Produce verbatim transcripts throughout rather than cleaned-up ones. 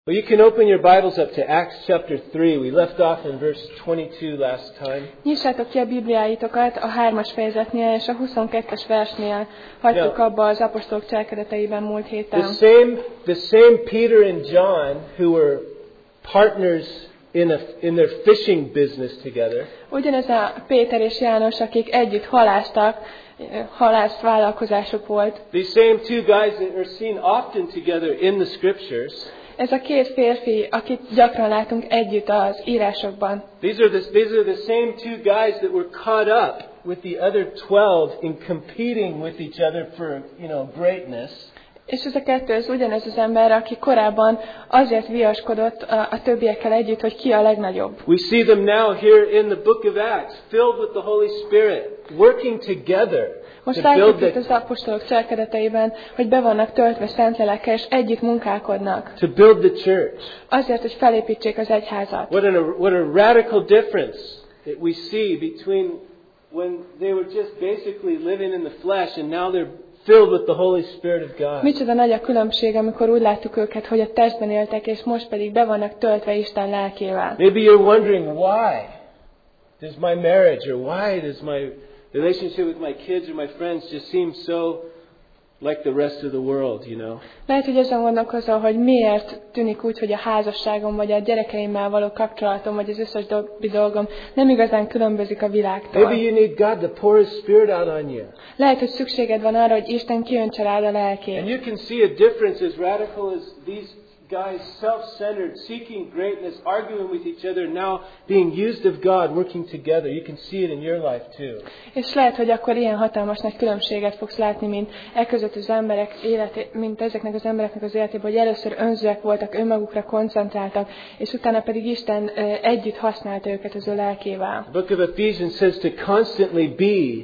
Well, you can open your Bibles up to Acts chapter three. We left off in verse twenty-two last time. Nyissátok ki a Bibliáitokat a hármas fejezetnél és a huszonkettes versnél. Hagytuk abba az apostolok cselekedeteiben múlt héten. The same, the same Peter and John who were partners in, a, in their fishing business together. Ugyanez a Péter és János, akik együtt halásztak, halász vállalkozásuk volt. These same two guys that are seen often together in the scriptures. Ez a két férfi, akit gyakran látunk együtt az írásokban. These are the, these are the same two guys that were caught up with the other twelve in competing with each other for, you know, greatness. És ez a kettő, ez ugyanez az ember, aki korábban azért viaskodott a, a többiekkel együtt, hogy ki a legnagyobb. We see them now here in the book of Acts, filled with the Holy Spirit, working together. Most látjuk itt az apostolok cselekedeteiben, hogy be vannak töltve Szentlélekkel, és együtt munkálkodnak. To build the church. Azért, hogy felépítsék az egyházat. What a, what a radical difference that we see between when they were just basically living in the flesh and now they're filled with the Holy Spirit of God. Micsoda nagy a különbség, amikor úgy láttuk őket, hogy a testben éltek, és most pedig be vannak töltve Isten lelkével. Maybe you're wondering, why does my marriage or why does my relationship with my kids or my friends just seem so like the rest of the world, you know? Lehet, hogy azon gondolkozol, hogy miért tűnik úgy, hogy a házasságom, vagy a gyerekeimmel való kapcsolatom, vagy az összes dolgom nem igazán különbözik a világtól. Maybe you need God to pour His Spirit out on you. Lehet, hogy szükséged van arra, hogy Isten kiöntse rád a lelkét. And you can see a difference as radical as these guys, self-centered, seeking greatness, arguing with each other, now being used of God, working together. You can see it in your life too. És lehet, hogy akkor ilyen hatalmas nagy különbséget fogsz látni, mint e között az emberek életé, mint ezeknek az embereknek az életében, hogy először önzőek voltak, önmagukra koncentráltak, és utána pedig Isten együtt használta őket az ő lelkével. The book of Ephesians says to constantly be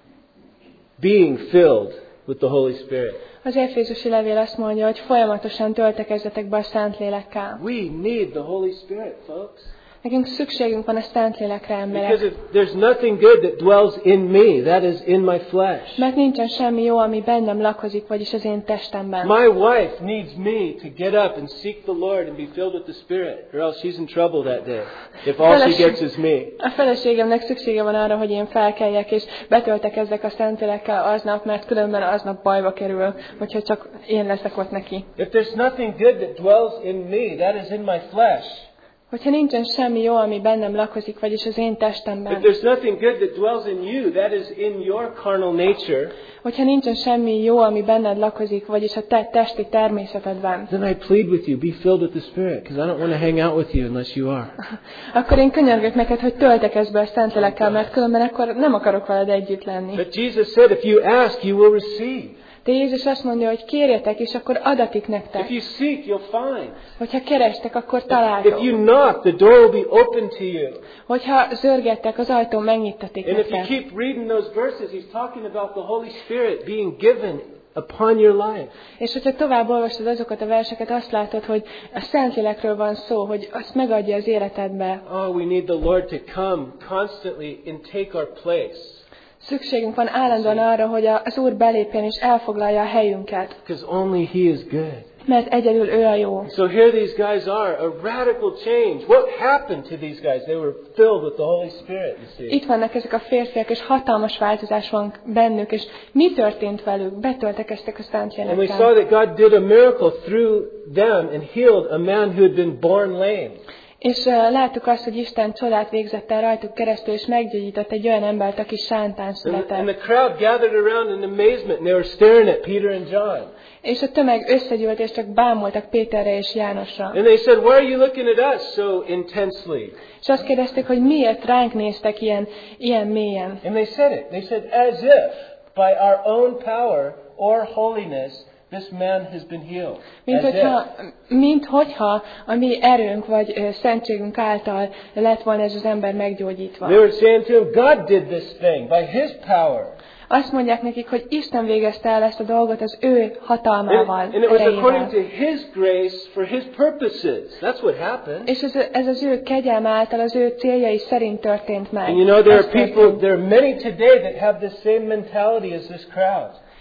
being filled with the Holy Spirit. Az Efézusi levél azt mondja, hogy folyamatosan töltekezzetek be a Szentlélekkel. We need the Holy Spirit, folks. Nekünk szükségünk van a Szentlélekre, emberek. Because there's nothing good that dwells in me, that is in my flesh. Mert nincsen semmi jó, ami bennem lakozik, vagyis az én testemben. My wife needs me to get up and seek the Lord and be filled with the Spirit, or else she's in trouble that day. If all she gets is me. A feleségemnek szüksége van arra, hogy én felkeljek és betöltekezzek a Szentlélekkel aznap, mert különben aznap bajba kerül, hogyha csak én leszek ott neki. If there's nothing good that dwells in me, that is in my flesh. Hogyha nincsen semmi jó, ami bennem lakozik, vagyis az én testemben. If there's nothing good that dwells in you, that is in your carnal nature. Hogyha nincsen semmi jó, ami benned lakozik, vagyis a te testi természetedben. Then I plead with you, be filled with the Spirit, because I don't want to hang out with you unless you are. Akkor én könyörgök neked, hogy töltekezz be a Szentlélekkel, mert különben akkor nem akarok veled együtt lenni. But Jesus said, if you ask, you will receive. De Jézus azt mondja, hogy kérjetek, és akkor adatik nektek. If you seek, you'll find. Hogyha kerestek, akkor találtok. If you knock, the door will be open to you. Hogyha zörgettek, az ajtó megnyitatik And if you nektek. keep reading those verses, he's talking about the Holy Spirit being given upon your life. És hogyha tovább olvasod azokat a verseket, azt látod, hogy a Szentlélekről van szó, hogy azt megadja az életedbe. Oh, we need the Lord to come constantly and take our place. Szükségünk van állandóan arra, hogy az Úr belépjen és elfoglalja a helyünket. Because only He is good. Mert egyedül ő a jó. So here these guys are, a radical change. What happened to these guys? They were filled with the Holy Spirit, you see. Itt vannak ezek a férfiak, és hatalmas változás van bennük, és mi történt velük? Betöltekeztek a Szentlélekkel. And we saw that God did a miracle through them and healed a man who had been born lame. És uh, láttuk azt, hogy Isten csodát végzett el rajtuk keresztül, és meggyógyított egy olyan embert, aki sántán született. And the crowd gathered around in amazement, and they were staring at Peter and John. És a tömeg összegyűlt, és csak bámultak Péterre és Jánosra. And they said, "Why are you looking at us so intensely?" És azt kérdezték, hogy miért ránk néztek ilyen, ilyen mélyen. And they said it. They said, "As if by our own power or holiness this man has been healed." Mint hogyha, mint hogyha a mi erőnk vagy ö, szentségünk által lett volna ez az ember meggyógyítva. They were saying to him, "God did this thing by His power." Azt mondják nekik, hogy Isten végezte el ezt a dolgot az ő hatalmával, And, and it was according erejével. to His grace for His purposes. That's what happened. És ez, ez az ő kegyelme által az ő céljai szerint történt meg. And you know, there Ez are people, történt. there are many today that have the same mentality as this crowd.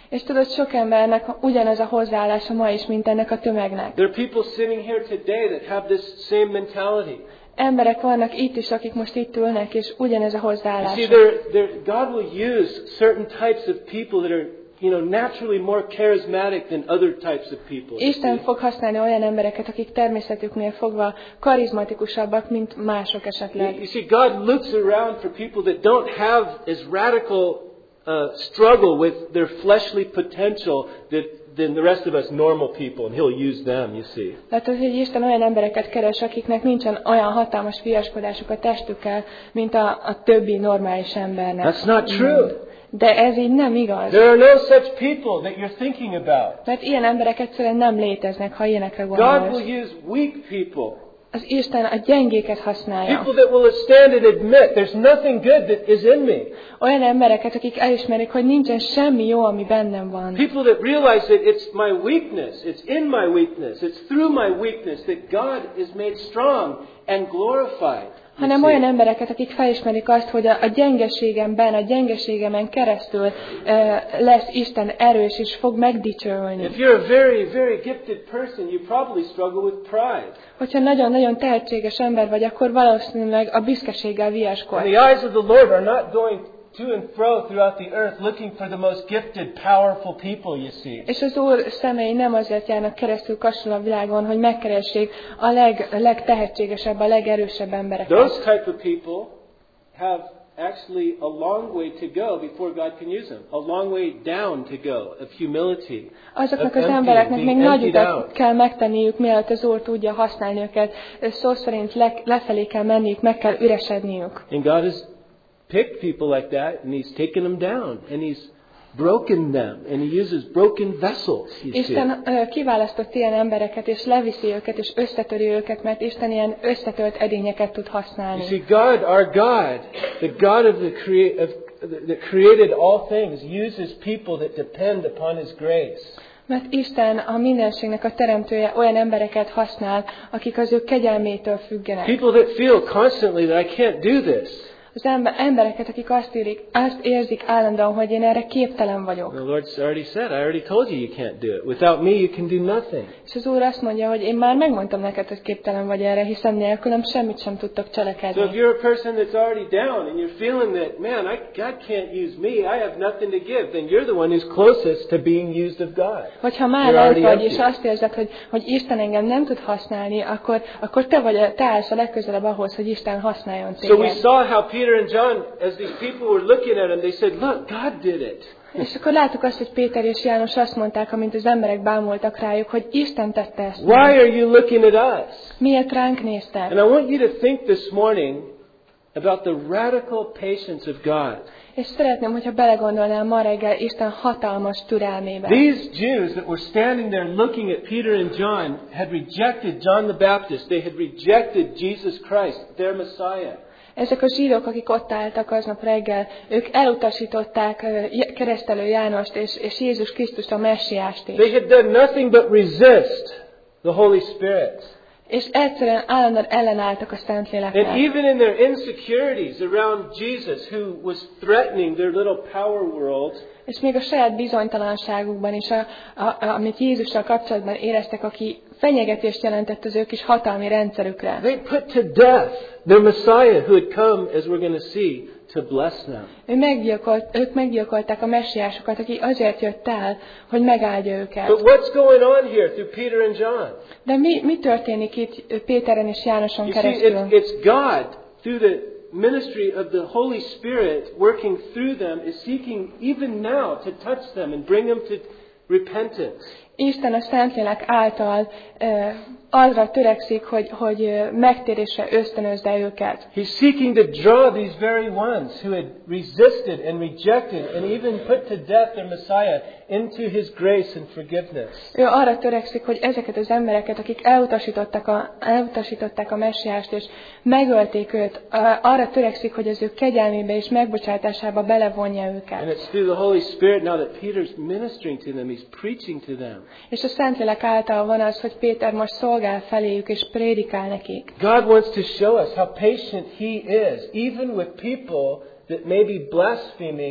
És tudod, sok embernek ugyanaz a hozzáállása ma is, mint ennek a tömegnek. There are people sitting here today that have this same mentality. Emberek vannak itt is, akik most itt ülnek, és ugyanez a hozzáállás. You see, there, there, God will use certain types of people that are, you know, naturally more charismatic than other types of people. Isten fog használni olyan embereket, akik természetüknél fogva karizmatikusabbak, mint mások esetleg. You see, God looks around for people that don't have as radical uh, struggle with their fleshly potential that than the rest of us normal people, and He'll use them, you see. Látod, hogy Isten olyan embereket keres, akiknek nincsen olyan hatalmas viaskodásuk a testükkel, mint a, a többi normális embernek. That's not true. De ez így nem igaz. There are no such people that you're thinking about. Mert ilyen emberek egyszerűen nem léteznek, ha ilyenekre gondolsz. God will use weak people. Az Isten a gyengéket használja. People that will stand and admit there's nothing good that is in me. Olyan embereket, akik elismerik, hogy nincsen semmi jó, ami bennem van. People that realize that it's my weakness, it's in my weakness, it's through my weakness that God is made strong and glorified. Hanem olyan embereket, akik felismerik azt, hogy a, a gyengeségemben, a gyengeségemen keresztül uh, lesz Isten erős, és fog megdicsőülni. If you're a very, very gifted person, you probably struggle with pride. Hogyha nagyon-nagyon tehetséges ember vagy, akkor valószínűleg a büszkeséggel viaskodsz. And the eyes of the Lord are not going to and fro throughout the earth looking for the most gifted, powerful people, you see. És az Úr szemei nem azért járnak keresztül kassul a világon, hogy megkeressék a leg, legtehetségesebb, a legerősebb embereket. Those type of people have actually a long way to go before God can use them. A long way down to go of humility. Azoknak az embereknek még nagy utat kell megtenniük, mielőtt az Úr tudja használni őket. Szó szerint le, lefelé kell menniük, meg kell üresedniük. And God has picked people like that, and He's taken them down, and He's broken them, and He uses broken vessels. Isten uh, kiválasztott ilyen embereket, és leviszi őket, és összetöri őket, mert Isten ilyen összetölt edényeket tud használni. You see, God, our God, the God of the crea- of, that created all things, uses people that depend upon His grace. Mert Isten a mindenségnek a teremtője olyan embereket használ, akik az ő kegyelmétől függenek. People that feel constantly that I can't do this. Az ember, embereket, akik azt, érik, azt érzik állandóan, hogy én erre képtelen vagyok. The Lord already said, I already told you you can't do it. Without me you can do nothing. És az Úr azt mondja, hogy én már megmondtam neked, hogy képtelen vagy erre, hiszen nélkülem semmit sem tudtok cselekedni. So if you're a person that's already down and you're feeling that, man, I, God can't use me, I have nothing to give, then you're the one who's closest to being used of God. Hogyha már lent vagy, és azt érzed, hogy, hogy Isten engem nem tud használni, akkor, akkor te, vagy, te állsz a legközelebb ahhoz, hogy Isten használjon téged. So we saw how Peter and John, as these people were looking at him, they said, look, God did it. És akkor láttuk azt, hogy Péter és János azt mondták, amint az emberek bámultak rájuk, hogy Isten tette ezt. Why are you looking at us? Miért ránk néztek? And I want you to think this morning about the radical patience of God. És szeretném, hogyha belegondolnál ma reggel Isten hatalmas türelmébe. These Jews that were standing there looking at Peter and John had rejected John the Baptist. They had rejected Jesus Christ, their Messiah. Ezek a zsidók, akik ott álltak aznap reggel, ők elutasították keresztelő Jánost és, és Jézus Krisztust, a messiást is. They had done nothing but resist the Holy Spirit. És egyszerűen állandóan ellenálltak a Szentléleknek. And even in their insecurities around Jesus, who was threatening their little power world, és még a saját bizonytalanságukban is, a, a, a, amit Jézussal kapcsolatban éreztek, aki fenyegetést jelentett az ő kis hatalmi rendszerükre. they put to death their Messiah who had come, as we're going to see, to bless them. Ő meggyilkolt, ők meggyilkolták a messiásokat, aki azért jött el, hogy megáldja őket. But what's going on here through Peter and John? De mi, mi történik itt Péteren és Jánoson You see, keresztül? it's, it's God, through the ministry of the Holy Spirit, working through them, is seeking even now to touch them and bring them to repentance. Isten a Szentlélek által uh, arra törekszik, hogy, hogy uh, megtérésre ösztönözze őket. He's seeking to draw these very ones who had resisted and rejected and even put to death their Messiah into His grace and forgiveness. Ő arra törekszik, hogy ezeket az embereket, akik elutasították a, elutasították a messiást és megölték őt, uh, arra törekszik, hogy az ő kegyelmébe és megbocsátásába belevonja őket. And it's through the Holy Spirit now that Peter's ministering to them, he's preaching to them. És a Szentlélek által van az, hogy Péter most szolgál feléjük és prédikál nekik. God wants to show us how patient He is, even with people that may be blaspheming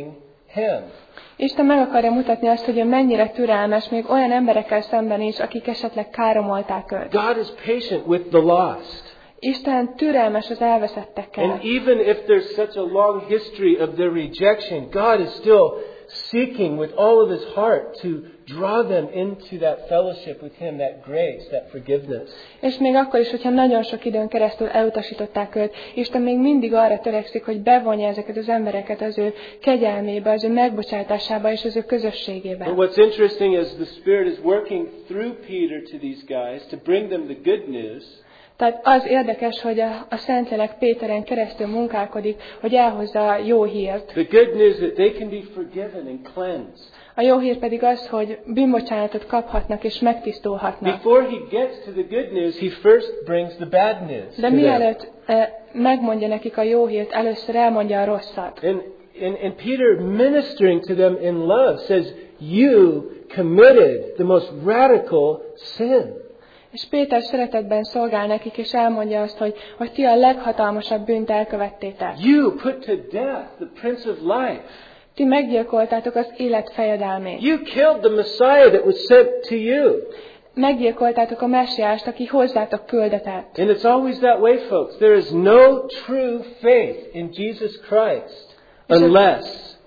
him. Isten meg akarja mutatni azt, hogy ő mennyire türelmes, még olyan emberekkel szemben is, akik esetleg káromolták őt. God is patient with the lost. Isten türelmes az elveszettekkel. And even if there's such a long history of their rejection, God is still seeking with all of his heart to draw them into that fellowship with him, that grace, that forgiveness. És még akkor is, hogyha nagyon sok időn keresztül elutasították őt, Isten még mindig arra törekszik, hogy bevonja ezeket az embereket az ő kegyelmébe, az ő megbocsátásába és az ő közösségébe. But what's interesting is the Spirit is working through Peter to these guys to bring them the good news. Tehát az érdekes, hogy a, a Szentlélek Péteren keresztül munkálkodik, hogy elhozza a jó hírt. The good news that they can be forgiven and cleansed. A jó hír pedig az, hogy bűnbocsánatot kaphatnak és megtisztulhatnak. Before he gets to the good news, he first brings the bad news. De mielőtt eh, megmondja nekik a jó hírt, először elmondja a rosszat. And, and, and Peter, ministering to them in love, says, you committed the most radical sin. És Péter szeretetben szolgál nekik, és elmondja azt, hogy, hogy ti a leghatalmasabb bűnt elkövettétek. You put to death the Prince of Life. Ti meggyilkoltátok az élet fejedelmét. You killed the Messiah that was sent to you. Meggyilkoltátok a messiást, aki hozzátok küldetett. And it's always that way, folks. There is no true faith in Jesus Christ unless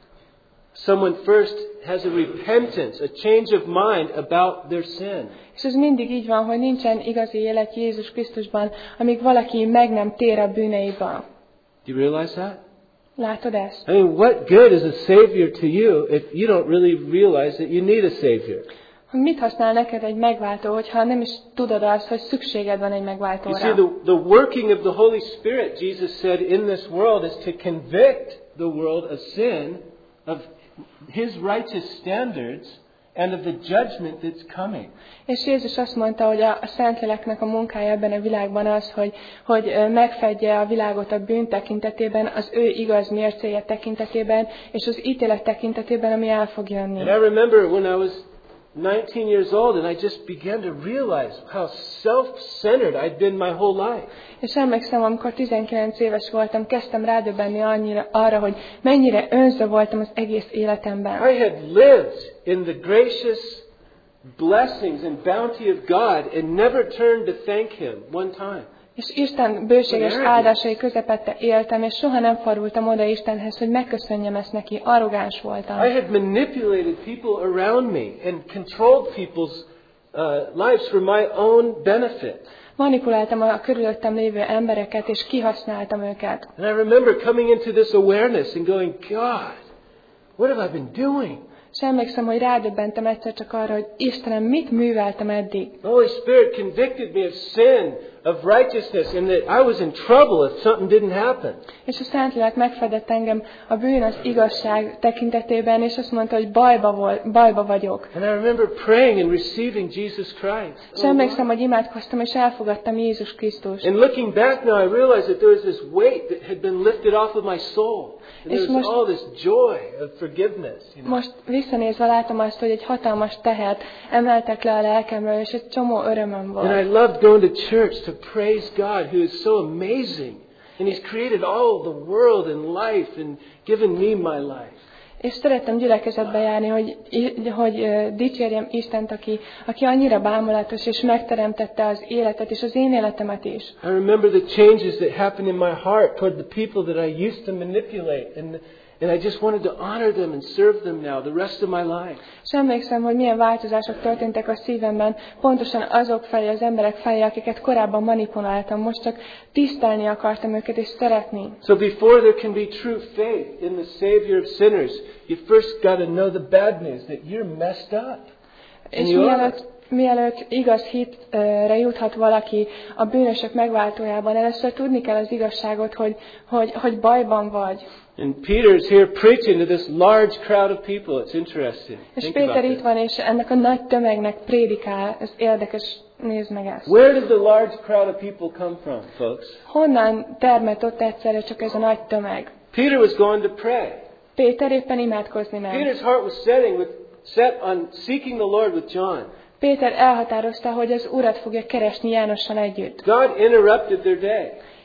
someone first has a repentance, a change of mind about their sin. És ez mindig így van, hogy nincsen igazi élet Jézus Krisztusban, amíg valaki meg nem tér a bűneiből. Do you realize that? Látod ezt? I mean, what good is a Savior to you if you don't really realize that you need a Savior? Mit használ neked egy megváltó, hogyha nem is tudod azt, hogy szükséged van egy You megváltóra? see, the, the working of the Holy Spirit, Jesus said, in this world is to convict the world of sin, of His righteous standards, and of the judgment that's coming. És Jézus azt mondta, hogy a, a Szentléleknek a munkája ebben a világban az, hogy, hogy ö, megfedje a világot a bűn tekintetében, az ő igaz mércéje tekintetében, és az ítélet tekintetében, ami el fog jönni. And I remember when I was nineteen years old and I just began to realize how self-centered I'd been my whole life. És emlékszem, amikor tizenkilenc éves voltam, kezdtem rádöbbenni annyira, arra, hogy mennyire önző voltam az egész életemben. I had lived in the gracious blessings and bounty of God and never turned to thank Him one time. És Isten bőséges áldásai közepette éltem, és soha nem fordultam oda Istenhez, hogy megköszönjem ezt neki. Arrogáns voltam. I had manipulated people around me and controlled people's uh, lives for my own benefit. Manipuláltam a körülöttem lévő embereket, és kihasználtam őket. And I remember coming into this awareness and going, God, what have I been doing? És emlékszem, hogy rádöbbentem egyszer csak arra, hogy Istenem, mit műveltem eddig. The Holy Spirit convicted me of sin, of righteousness, and that I was in trouble if something didn't happen. És a Szentlélek megfedett engem a bűn, az igazság tekintetében, és azt mondta, hogy bajba, volt, bajba vagyok. And I remember praying and receiving Jesus Christ. És emlékszem, hogy imádkoztam, és elfogadtam Jézus Krisztust. And looking back now, I realized that there was this weight that had been lifted off of my soul. And there was all this joy of forgiveness. You know? Most visszanézve látom azt, hogy egy hatalmas tehert emeltek le a lelkemről, és egy csomó örömöm volt. And I loved going to church to praise God, who is so amazing. And He's created all the world and life and given me my life. És szerettem gyülekezetbe járni, hogy, hogy uh, dicsérjem Istent, aki, aki annyira bámulatos, és megteremtette az életet, és az én életemet is. I remember the changes that happened in my heart toward the people that I used to manipulate. And, and I just wanted to honor them and serve them now the rest of my life. És emlékszem, hogy milyen változások történtek a szívemben, pontosan azok felé, az emberek felé, akiket korábban manipuláltam. Most csak tisztelni akartam őket, és szeretni. So before there can be true faith in the Savior of sinners, you first got to know the bad news, that you're messed up. És mielőtt, mielőtt igaz hitre juthat valaki a bűnösök megváltójában, először tudni kell az igazságot, hogy, hogy, hogy bajban vagy. And Peter's here preaching to this large crowd of people. It's interesting. És Think Péter about itt van, és ennek a nagy tömegnek prédikál. Ez érdekes, nézd meg ezt. Where did the large crowd of people come from, folks? Honnan termett ott egyszerre csak ez a nagy tömeg? Peter was going to pray. Péter éppen imádkozni ment. Peter's heart was setting with, set on seeking the Lord with John. Péter elhatározta, hogy az Urat fogja keresni Jánossal együtt. God interrupted their day.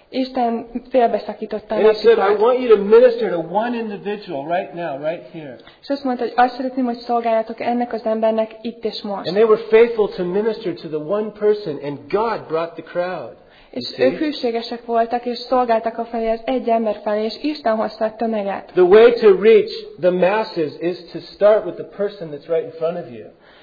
Isten félbeszakította a And he said, I napjukat. want you to minister to one individual right now, right here. És azt mondta, hogy azt szeretném, hogy szolgáljatok ennek az embernek itt és And most. they were faithful to minister to the one person, and God brought the crowd. És ők hűségesek voltak, és szolgáltak a felé az egy ember felé, és Isten hozta a tömeget. The way to reach the masses is to start with the person that's right in front of you.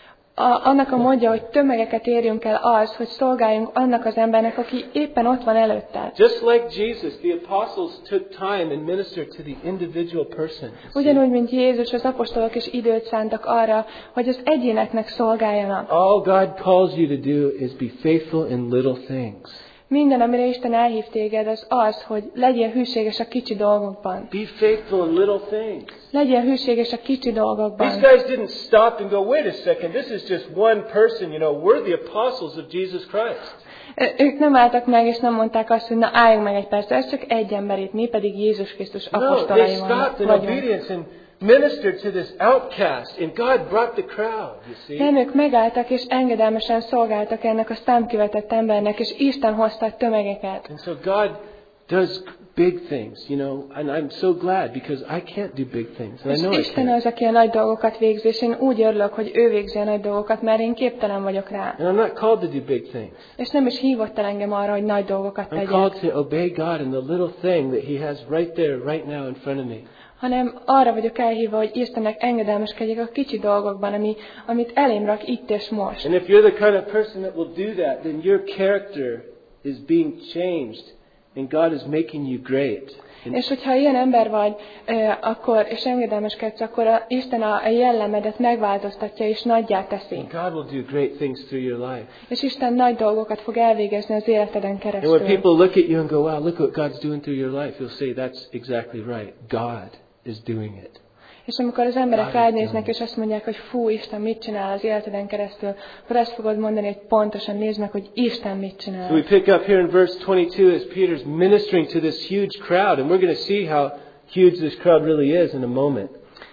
A, annak a módja, hogy tömegeket érjünk el az, hogy szolgáljunk annak az embernek, aki éppen ott van előtted. Just like Jesus, the apostles took time and ministered to the individual person. Ugyanúgy, mint Jézus, az apostolok is időt szántak arra, hogy az egyéneknek szolgáljanak. All God calls you to do is be faithful in little things. Minden, amire Isten elhív téged, az az, hogy legyél hűséges a kicsi dolgokban. Be faithful in little things. Legyél hűséges a kicsi dolgokban. These guys didn't stop and go, wait a second, this is just one person, you know, we're the apostles of Jesus Christ. Ők nem álltak meg, és nem mondták azt, hogy na álljunk meg egy perc, ez csak egy ember itt, mi pedig Jézus Krisztus No, they apostolai stopped in vagyunk. obedience and ministered to this outcast, and God brought the crowd, you see. Nem, ők megálltak, és engedelmesen szolgáltak ennek a számkivetett embernek, és Isten hozta a tömegeket. And so God does big things, you know, and I'm so glad because I can't do big things, and I És know I Isten can't. az, aki a nagy dolgokat végzi, és én úgy örülök, hogy ő végzi a nagy dolgokat, mert én képtelen vagyok rá. And I'm not called to do big things. És nem is hívott el engem arra, hogy nagy dolgokat I'm tegyek, called to obey God in the little thing that He has right there, right now in front of me. hanem arra vagyok elhívva, hogy Istennek engedelmeskedjek a kicsi dolgokban, ami, amit elém rak itt és most. And if you're the kind of person that will do that, then your character is being changed, and God is making you great. És hogyha ilyen ember vagy, akkor, és engedelmeskedsz, akkor a, Isten a, a jellemedet megváltoztatja és nagyjá teszi. And God will do great things through your life. És Isten nagy dolgokat fog elvégezni az életeden And when keresztül. people look at you and go, wow, look what God's doing through your life, you'll say, that's exactly right. God is doing it. És amikor az emberek rád néznek, és azt mondják, hogy fú, Isten mit csinál az életeden keresztül, akkor azt fogod mondani, hogy pontosan nézd meg, hogy Isten mit csinál. So we pick up here in verse twenty-two as Peter's ministering to this huge crowd, and we're going to see how huge this crowd really is in a moment.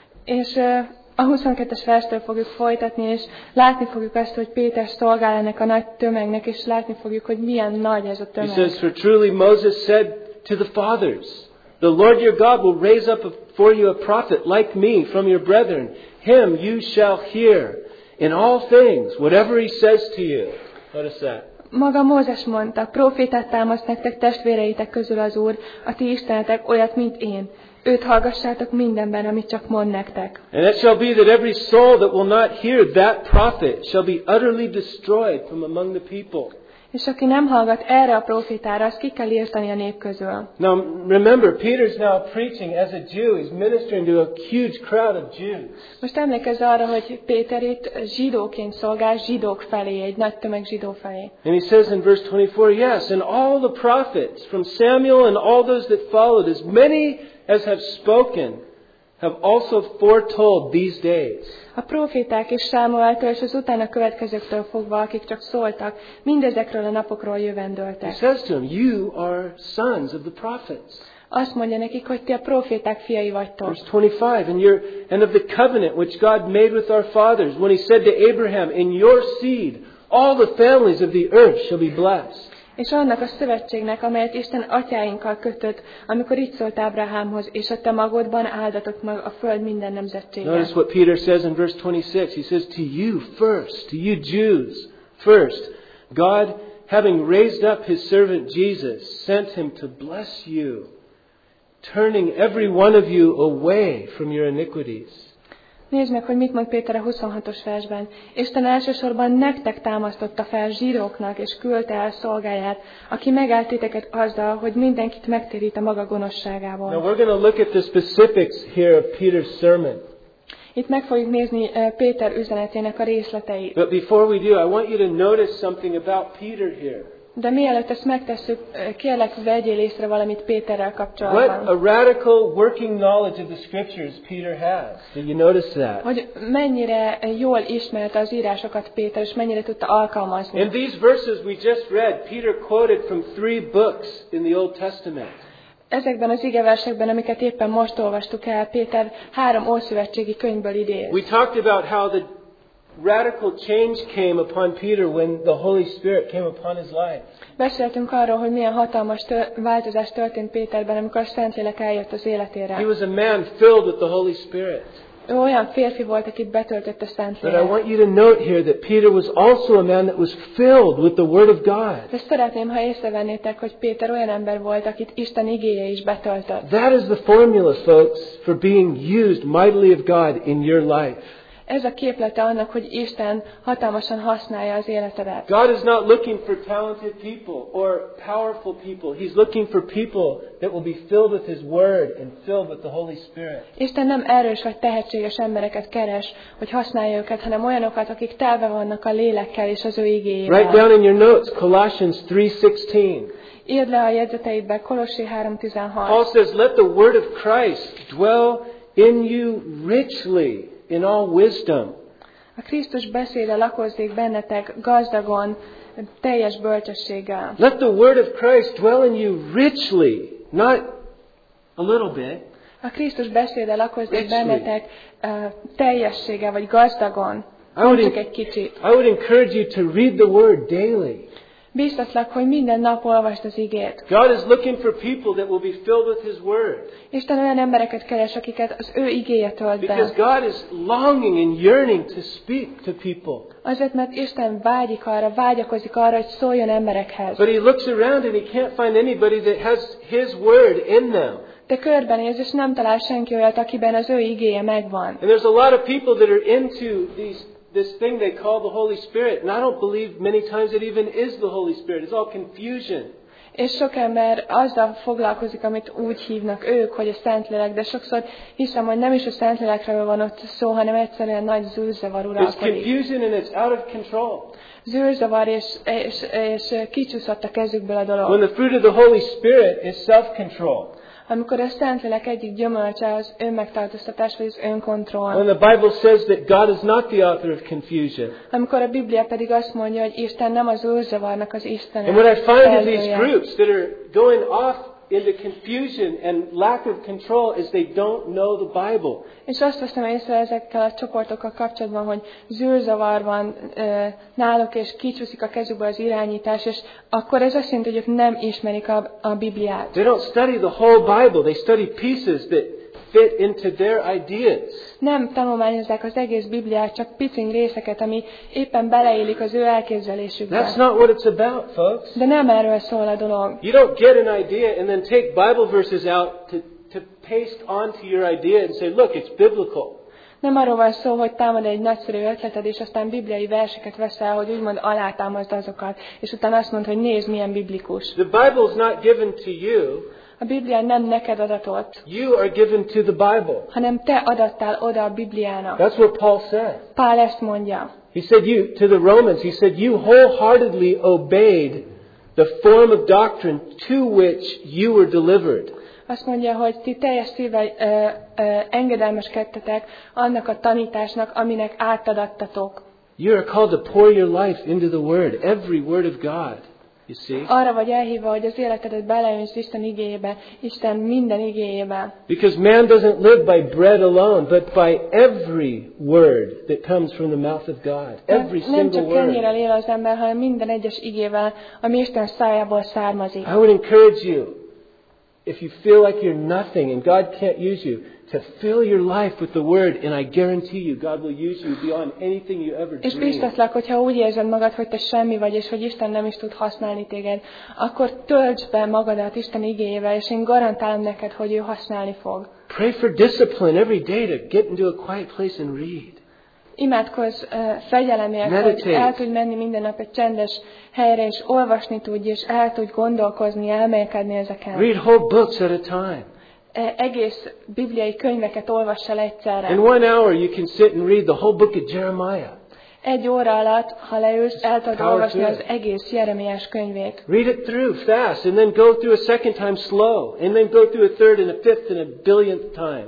És uh, a huszonkettes verstől fogjuk folytatni, és látni fogjuk azt, hogy Péter szolgál ennek a nagy tömegnek, és látni fogjuk, hogy milyen nagy ez a He tömeg. says, for truly Moses said to the fathers, the Lord your God will raise up for you a prophet like me from your brethren. Him you shall hear in all things, whatever he says to you. Notice that. Maga Mózes mondta, profétát támaszt nektek testvéreitek közül az Úr, a ti istenetek olyat, mint én. Őt hallgassátok mindenben, amit csak mond nektek. And it shall be that every soul that will not hear that prophet shall be utterly destroyed from among the people. És aki nem hallgat erre a profétára, azt ki kell írtani a nép közül. Now remember, Peter's now preaching as a Jew. He's ministering to a huge crowd of Jews. Most emlékezz arra, hogy Péter itt zsidóként szolgál zsidók felé, egy nagy tömeg zsidó felé. And he says in verse twenty-four, yes, and all the prophets, from Samuel and all those that followed, as many as have spoken, have also foretold these days. A proféták és Sámueltől és az utána következőktől fogva, akik csak szóltak, mindezekről a napokról He jövendöltek. says to them, you are sons of the prophets. Azt mondja nekik, hogy ti a proféták fiai vagytok. Verse twenty-five, and, you're, and of the covenant which God made with our fathers, when he said to Abraham, in your seed all the families of the earth shall be blessed. És annak a szövetségnek, amelyet Isten atyáinkkal kötött, amikor így szólt Ábrahámhoz, és a te magodban áldatott meg a föld minden nemzetsége. Notice what Peter says in verse twenty-six. He says, to you first, to you Jews first, God, having raised up his servant Jesus, sent him to bless you, turning every one of you away from your iniquities. Nézd meg, hogy mit mond Péter a huszonhatos versben. Isten elsősorban nektek támasztotta fel zsidóknak, és küldte el szolgáját, aki megállt titeket azzal, hogy mindenkit megtérít a maga gonoszságából. Now we're going to look at the specifics here of Peter's sermon. Itt meg fogjuk nézni Péter üzenetének a részleteit. But before we do, I want you to notice something about Peter here. De mielőtt ezt megtesszük, kérlek, vegyél észre valamit Péterrel What kapcsolatban. a radical working knowledge of the scriptures Peter has. Did you notice that? Hogy mennyire jól ismerte az írásokat Péter, és mennyire tudta alkalmazni. In these verses we just read, Peter quoted from three books in the Old Testament. Ezekben az igeversekben, amiket éppen most olvastuk el, Péter három ószövetségi könyvből idéz. We talked about how the radical change came upon Peter when the Holy Spirit came upon his life. Beszéltünk arról, hogy milyen hatalmas tör- változás történt Péterben, amikor a Szentlélek eljött az életére. He was a man filled with the Holy Spirit. Ő olyan férfi volt, akit betöltött a But I Szentlélek. want you to note here that Peter was also a man that was filled with the Word of God. De szeretném, ha észrevennétek, hogy Péter olyan ember volt, akit Isten igéje is betöltött. That is the formula, folks, for being used mightily of God in your life. Ez a képlete annak, hogy Isten hatalmasan használja az életedet. God is not looking for talented people or powerful people. He's looking for people that will be filled with His Word and filled with the Holy Spirit. Isten nem erős vagy tehetséges embereket keres, hogy használja őket, hanem olyanokat, akik telve vannak a lélekkel és az ő igéjével. Write down in your notes Colossians three sixteen. Írd le a jegyzeteidbe Kolossi három tizenhat. Paul says, "Let the word of Christ dwell in you richly in all wisdom." A Krisztus beszéde lakozzék bennetek gazdagon, teljes bölcsességgel. Let the word of Christ dwell in you richly, not a little bit. A Krisztus beszéde lakozzék Richly. bennetek uh, teljességgel, vagy gazdagon, I would, nem csak en- egy kicsit. I would encourage you to read the word daily. Bíztatlak, hogy minden nap olvasd az igét. God is looking for people that will be filled with His Word. Isten olyan embereket keres, akiket az ő igéje tölt Because be. God is longing and yearning to speak to people. Azért, mert Isten vágyik arra, vágyakozik arra, hogy szóljon emberekhez. But He looks around and He can't find anybody that has His Word in them. De körbenéz, és nem talál senki olyat, akiben az ő igéje megvan. And there's a lot of people that are into these this thing they call the Holy Spirit. And I don't believe many times it even is the Holy Spirit. It's all confusion. És sok ember azzal foglalkozik, amit úgy hívnak ők, hogy a Szentlélek, de sokszor hiszem, hogy nem is a Szentlélekről van ott szó, hanem egyszerűen nagy zűrzavar It's uralkodik. confusion and it's out of control. Zűrzavar, és, és, és kicsúszott a kezükből a When dolog. the fruit of the Holy Spirit is self-control. Amikor a Szentlélek egyik gyümölcse az önmegtartóztatás, vagy az When önkontroll. the Bible says that God is not the author of confusion. Amikor a Biblia pedig azt mondja, hogy Isten nem az zűrzavarnak az Istene. And what I find in these szerzője. groups that are going off into confusion and lack of control is they don't know the Bible. És azt veszem észre ezekkel a csoportokkal kapcsolatban, hogy zűrzavar van e, náluk, és kicsúszik a kezükből az irányítás, és akkor ez azt jelenti, hogy ők nem ismerik a, a Bibliát. They don't study the whole Bible. They study pieces that fit into their ideas. Nem tanulmányozzák az egész Bibliát, csak piciny részeket, ami éppen beleillik az ő elképzelésükbe. That's not what it's about, folks. De nem erről szól a dolog. You don't get an idea and then take Bible verses out to, to paste onto your idea and say, look, it's biblical. Nem arról van szó, hogy támad egy nagyszerű ötleted, és aztán bibliai verseket veszel, hogy úgymond alátámazd azokat, és utána azt mondod, hogy nézd, milyen biblikus. The Bible is not given to you. A Biblia nem neked adatott, You are given to the Bible. hanem te adattál oda a Bibliának. That's what Paul said. Pál ezt mondja. He said you, to the Romans, he said, you wholeheartedly obeyed the form of doctrine to which you were delivered. Azt mondja, hogy ti teljes szívvel ö, ö, engedelmeskedtetek annak a tanításnak, aminek átadattatok. You are called to pour your life into the Word, every Word of God. You see? Arra vagy elhívva, hogy az életedet beleöntsd Isten igéjébe, Isten minden igéjébe. Because man doesn't live by bread alone, but by every word that comes from the mouth of God. Every Nem, nem single csak kenyérrel word. él az ember, hanem minden egyes igével, ami Isten szájából származik. I would encourage you, if you feel like you're nothing and God can't use you, to fill your life with the Word, and I guarantee you God will use you beyond anything you ever És dreamed. biztatlak, hogyha úgy érzed magad, hogy te semmi vagy, és hogy Isten nem is tud használni téged, akkor töltsd be magadat Isten igéjével, és én garantálom neked, hogy ő használni fog. Pray for discipline every day to get into a quiet place and read. Imádkozz uh, fegyelemért, hogy Meditate. el tudj menni minden nap egy csendes helyre, és olvasni tudj, és el tudj gondolkozni, elmélkedni ezeken. Read whole books at a time. E, egész bibliai könyveket olvass el egyszerre. In one hour you can sit and read the whole book of Jeremiah. Egy óra alatt, ha leülsz, el tudod Power olvasni to az it. egész Jeremiás könyvét. Read it through fast and then go through a second time slow and then go through a third and a fifth and a billionth time.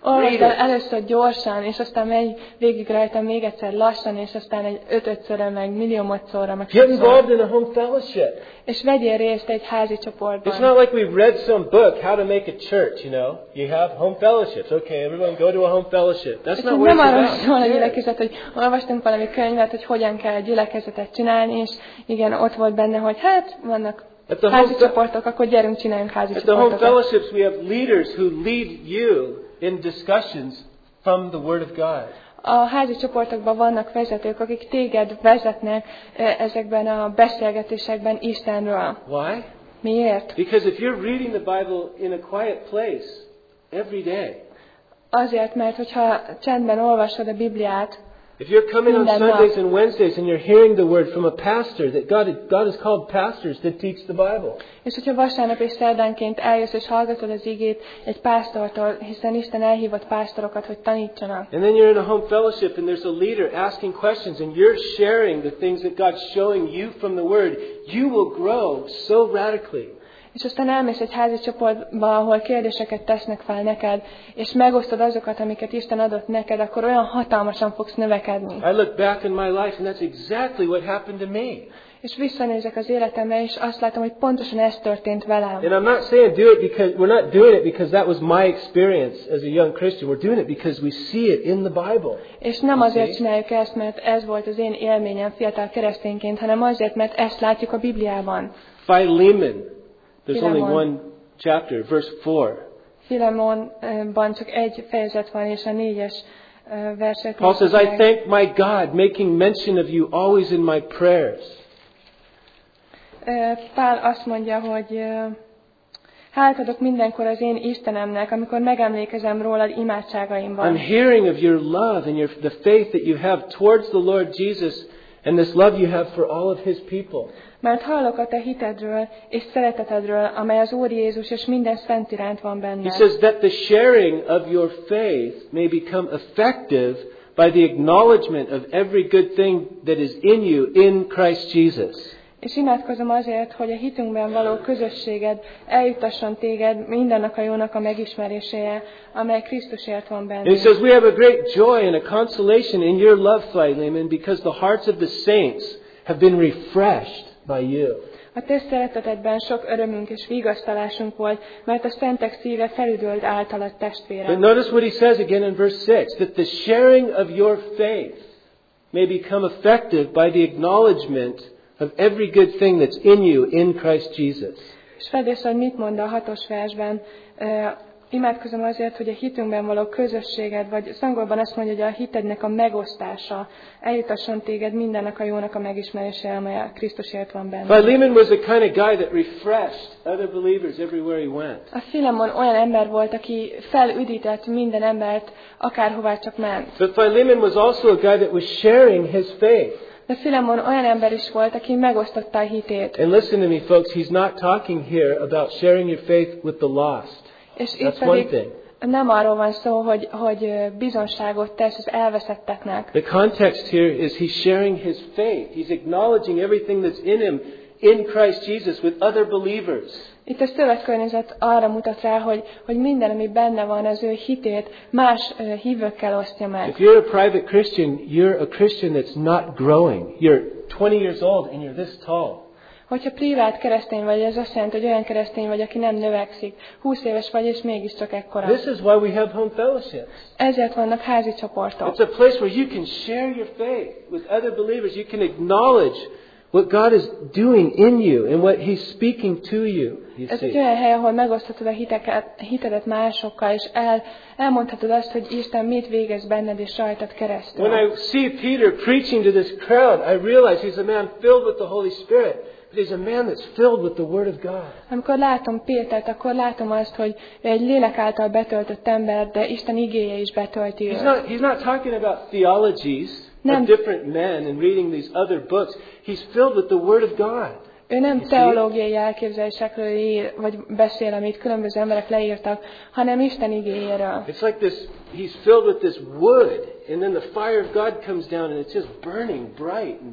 olvasd el először gyorsan, és aztán menj végig rajta még egyszer lassan, és aztán egy öt-ötszörre, meg milliómodszorra, meg Get involved in a home fellowship. És vegyél részt egy házi csoportban. It's not like we've read some book, how to make a church, you know. You have home fellowships. Okay, everyone go to a home fellowship. That's not what nem it's arról about. szól a gyülekezet, hogy olvastunk valami könyvet, hogy hogyan kell egy gyülekezetet csinálni, és igen, ott volt benne, hogy hát vannak házi csoportok, akkor gyerünk, csináljunk házi At the home csoportokat. fellowships we have leaders who lead you in discussions from the Word of God. A házi csoportokban vannak vezetők, akik téged vezetnek ezekben a beszélgetésekben Istenről. Why? Miért? Because if you're reading the Bible in a quiet place every day, Azért, mert hogyha csendben olvasod a Bibliát, if you're coming on minden nap, Sundays and Wednesdays and you're hearing the word from a pastor, that God, God has called pastors to teach the Bible. és hogyha vasárnap és szerdánként eljössz és hallgatod az igét egy pásztortól, hiszen Isten elhívott pásztorokat, hogy tanítsanak. And then you're in a home fellowship and there's a leader asking questions and you're sharing the things that God's showing you from the Word, you will grow so radically. És aztán elmész egy házi csoportba, ahol kérdéseket tesznek fel neked, és megosztod azokat, amiket Isten adott neked, akkor olyan hatalmasan fogsz növekedni. I look back in my life and that's exactly what happened to me. És visszanézek az életemre, és azt látom, hogy pontosan ez történt velem. And I'm not saying do it because we're not doing it because that was my experience as a young Christian. We're doing it because we see it in the Bible. És nem azért csináljuk ezt, mert ez volt az én élményem fiatal keresztényként, hanem azért, mert ezt látjuk a Bibliában. Philemon. There's only Philemon. one chapter, verse four. Filemonban csak egy fejezet van, és a négyes verset. Paul says, I thank my God, making mention of you always in my prayers. Pál azt mondja, hogy hálát adok mindenkor az én Istenemnek, amikor megemlékezem rólad imádságaimban. I'm hearing of your love and your, the faith that you have towards the Lord Jesus and this love you have for all of His people. Mert hallok a te hitedről és szeretetedről, amely az Úr Jézus és minden szent iránt van benne. He says that the sharing of your faith may become effective by the acknowledgement of every good thing that is in you in Christ Jesus. És imádkozom azért, hogy a hitünkben való közösséged eljuttasson téged mindennek a jónak a megismeréséje, amely Krisztusért van benne. And he says we have a great joy and a consolation in your love, Philemon, because the hearts of the saints have been refreshed by you. A te szeretetedben sok örömünk és vigasztalásunk volt, mert a szentek szíve felüdült általad, testvérem. But notice what he says again in verse six, that the sharing of your faith may become effective by the acknowledgement of every good thing that's in you in Christ Jesus. És fedés, hogy mit mond a hatos versben, uh, imádkozom azért, hogy a hitünkben való közösséged, vagy szangolban azt mondja, hogy a hitednek a megosztása eljutasson téged mindennek a jónak a megismerésére, amely a Krisztusért van benne. Philemon was the kind of guy that refreshed other believers everywhere he went. A Filemon olyan ember volt, aki felüdített minden embert, akárhová csak ment. But Philemon was also a guy that was sharing his faith. De Filemon olyan ember is volt, aki megosztotta a hitét. And listen to me, folks, he's not talking here about sharing your faith with the lost. És That's itt one pedig thing. nem arról van szó, hogy, hogy bizonságot tesz az elveszetteknek. The context here is he's sharing his faith. He's acknowledging everything that's in him in Christ Jesus with other believers. Itt a szövetkörnyezet arra mutat rá, hogy, hogy minden, ami benne van, az ő hitét más uh, hívőkkel osztja meg. If you're a private Christian, you're a Christian that's not growing. You're twenty years old and you're this tall. Hogyha privát keresztény vagy, ez azt jelenti, hogy olyan keresztény vagy, aki nem növekszik. húsz éves vagy, és mégiscsak ekkora. This is why we have home fellowships. Ezért vannak házi csoportok. It's a place where you can share your faith with other believers. You can acknowledge what God is doing in you and what He's speaking to you. You Ez egy see. olyan hely, ahol megoszthatod a hiteket, hitedet másokkal, és el, elmondhatod azt, hogy Isten mit végez benned és rajtad keresztül. When I see Peter preaching to this crowd, I realize he's a man filled with the Holy Spirit. But he's a man that's filled with the Word of God. Amikor látom Pétert, akkor látom azt, hogy ő egy lélek által betöltött ember, de Isten igéje is betölti He's őt. not, he's not talking about theologies Nem. of different men and reading these other books. He's filled with the Word of God. Ő nem You see? teológiai elképzelésekről ír, vagy beszél, amit különböző emberek leírtak, hanem Isten igéjéről. It's like this, he's filled with this wood, and then the fire of God comes down and it's just burning bright and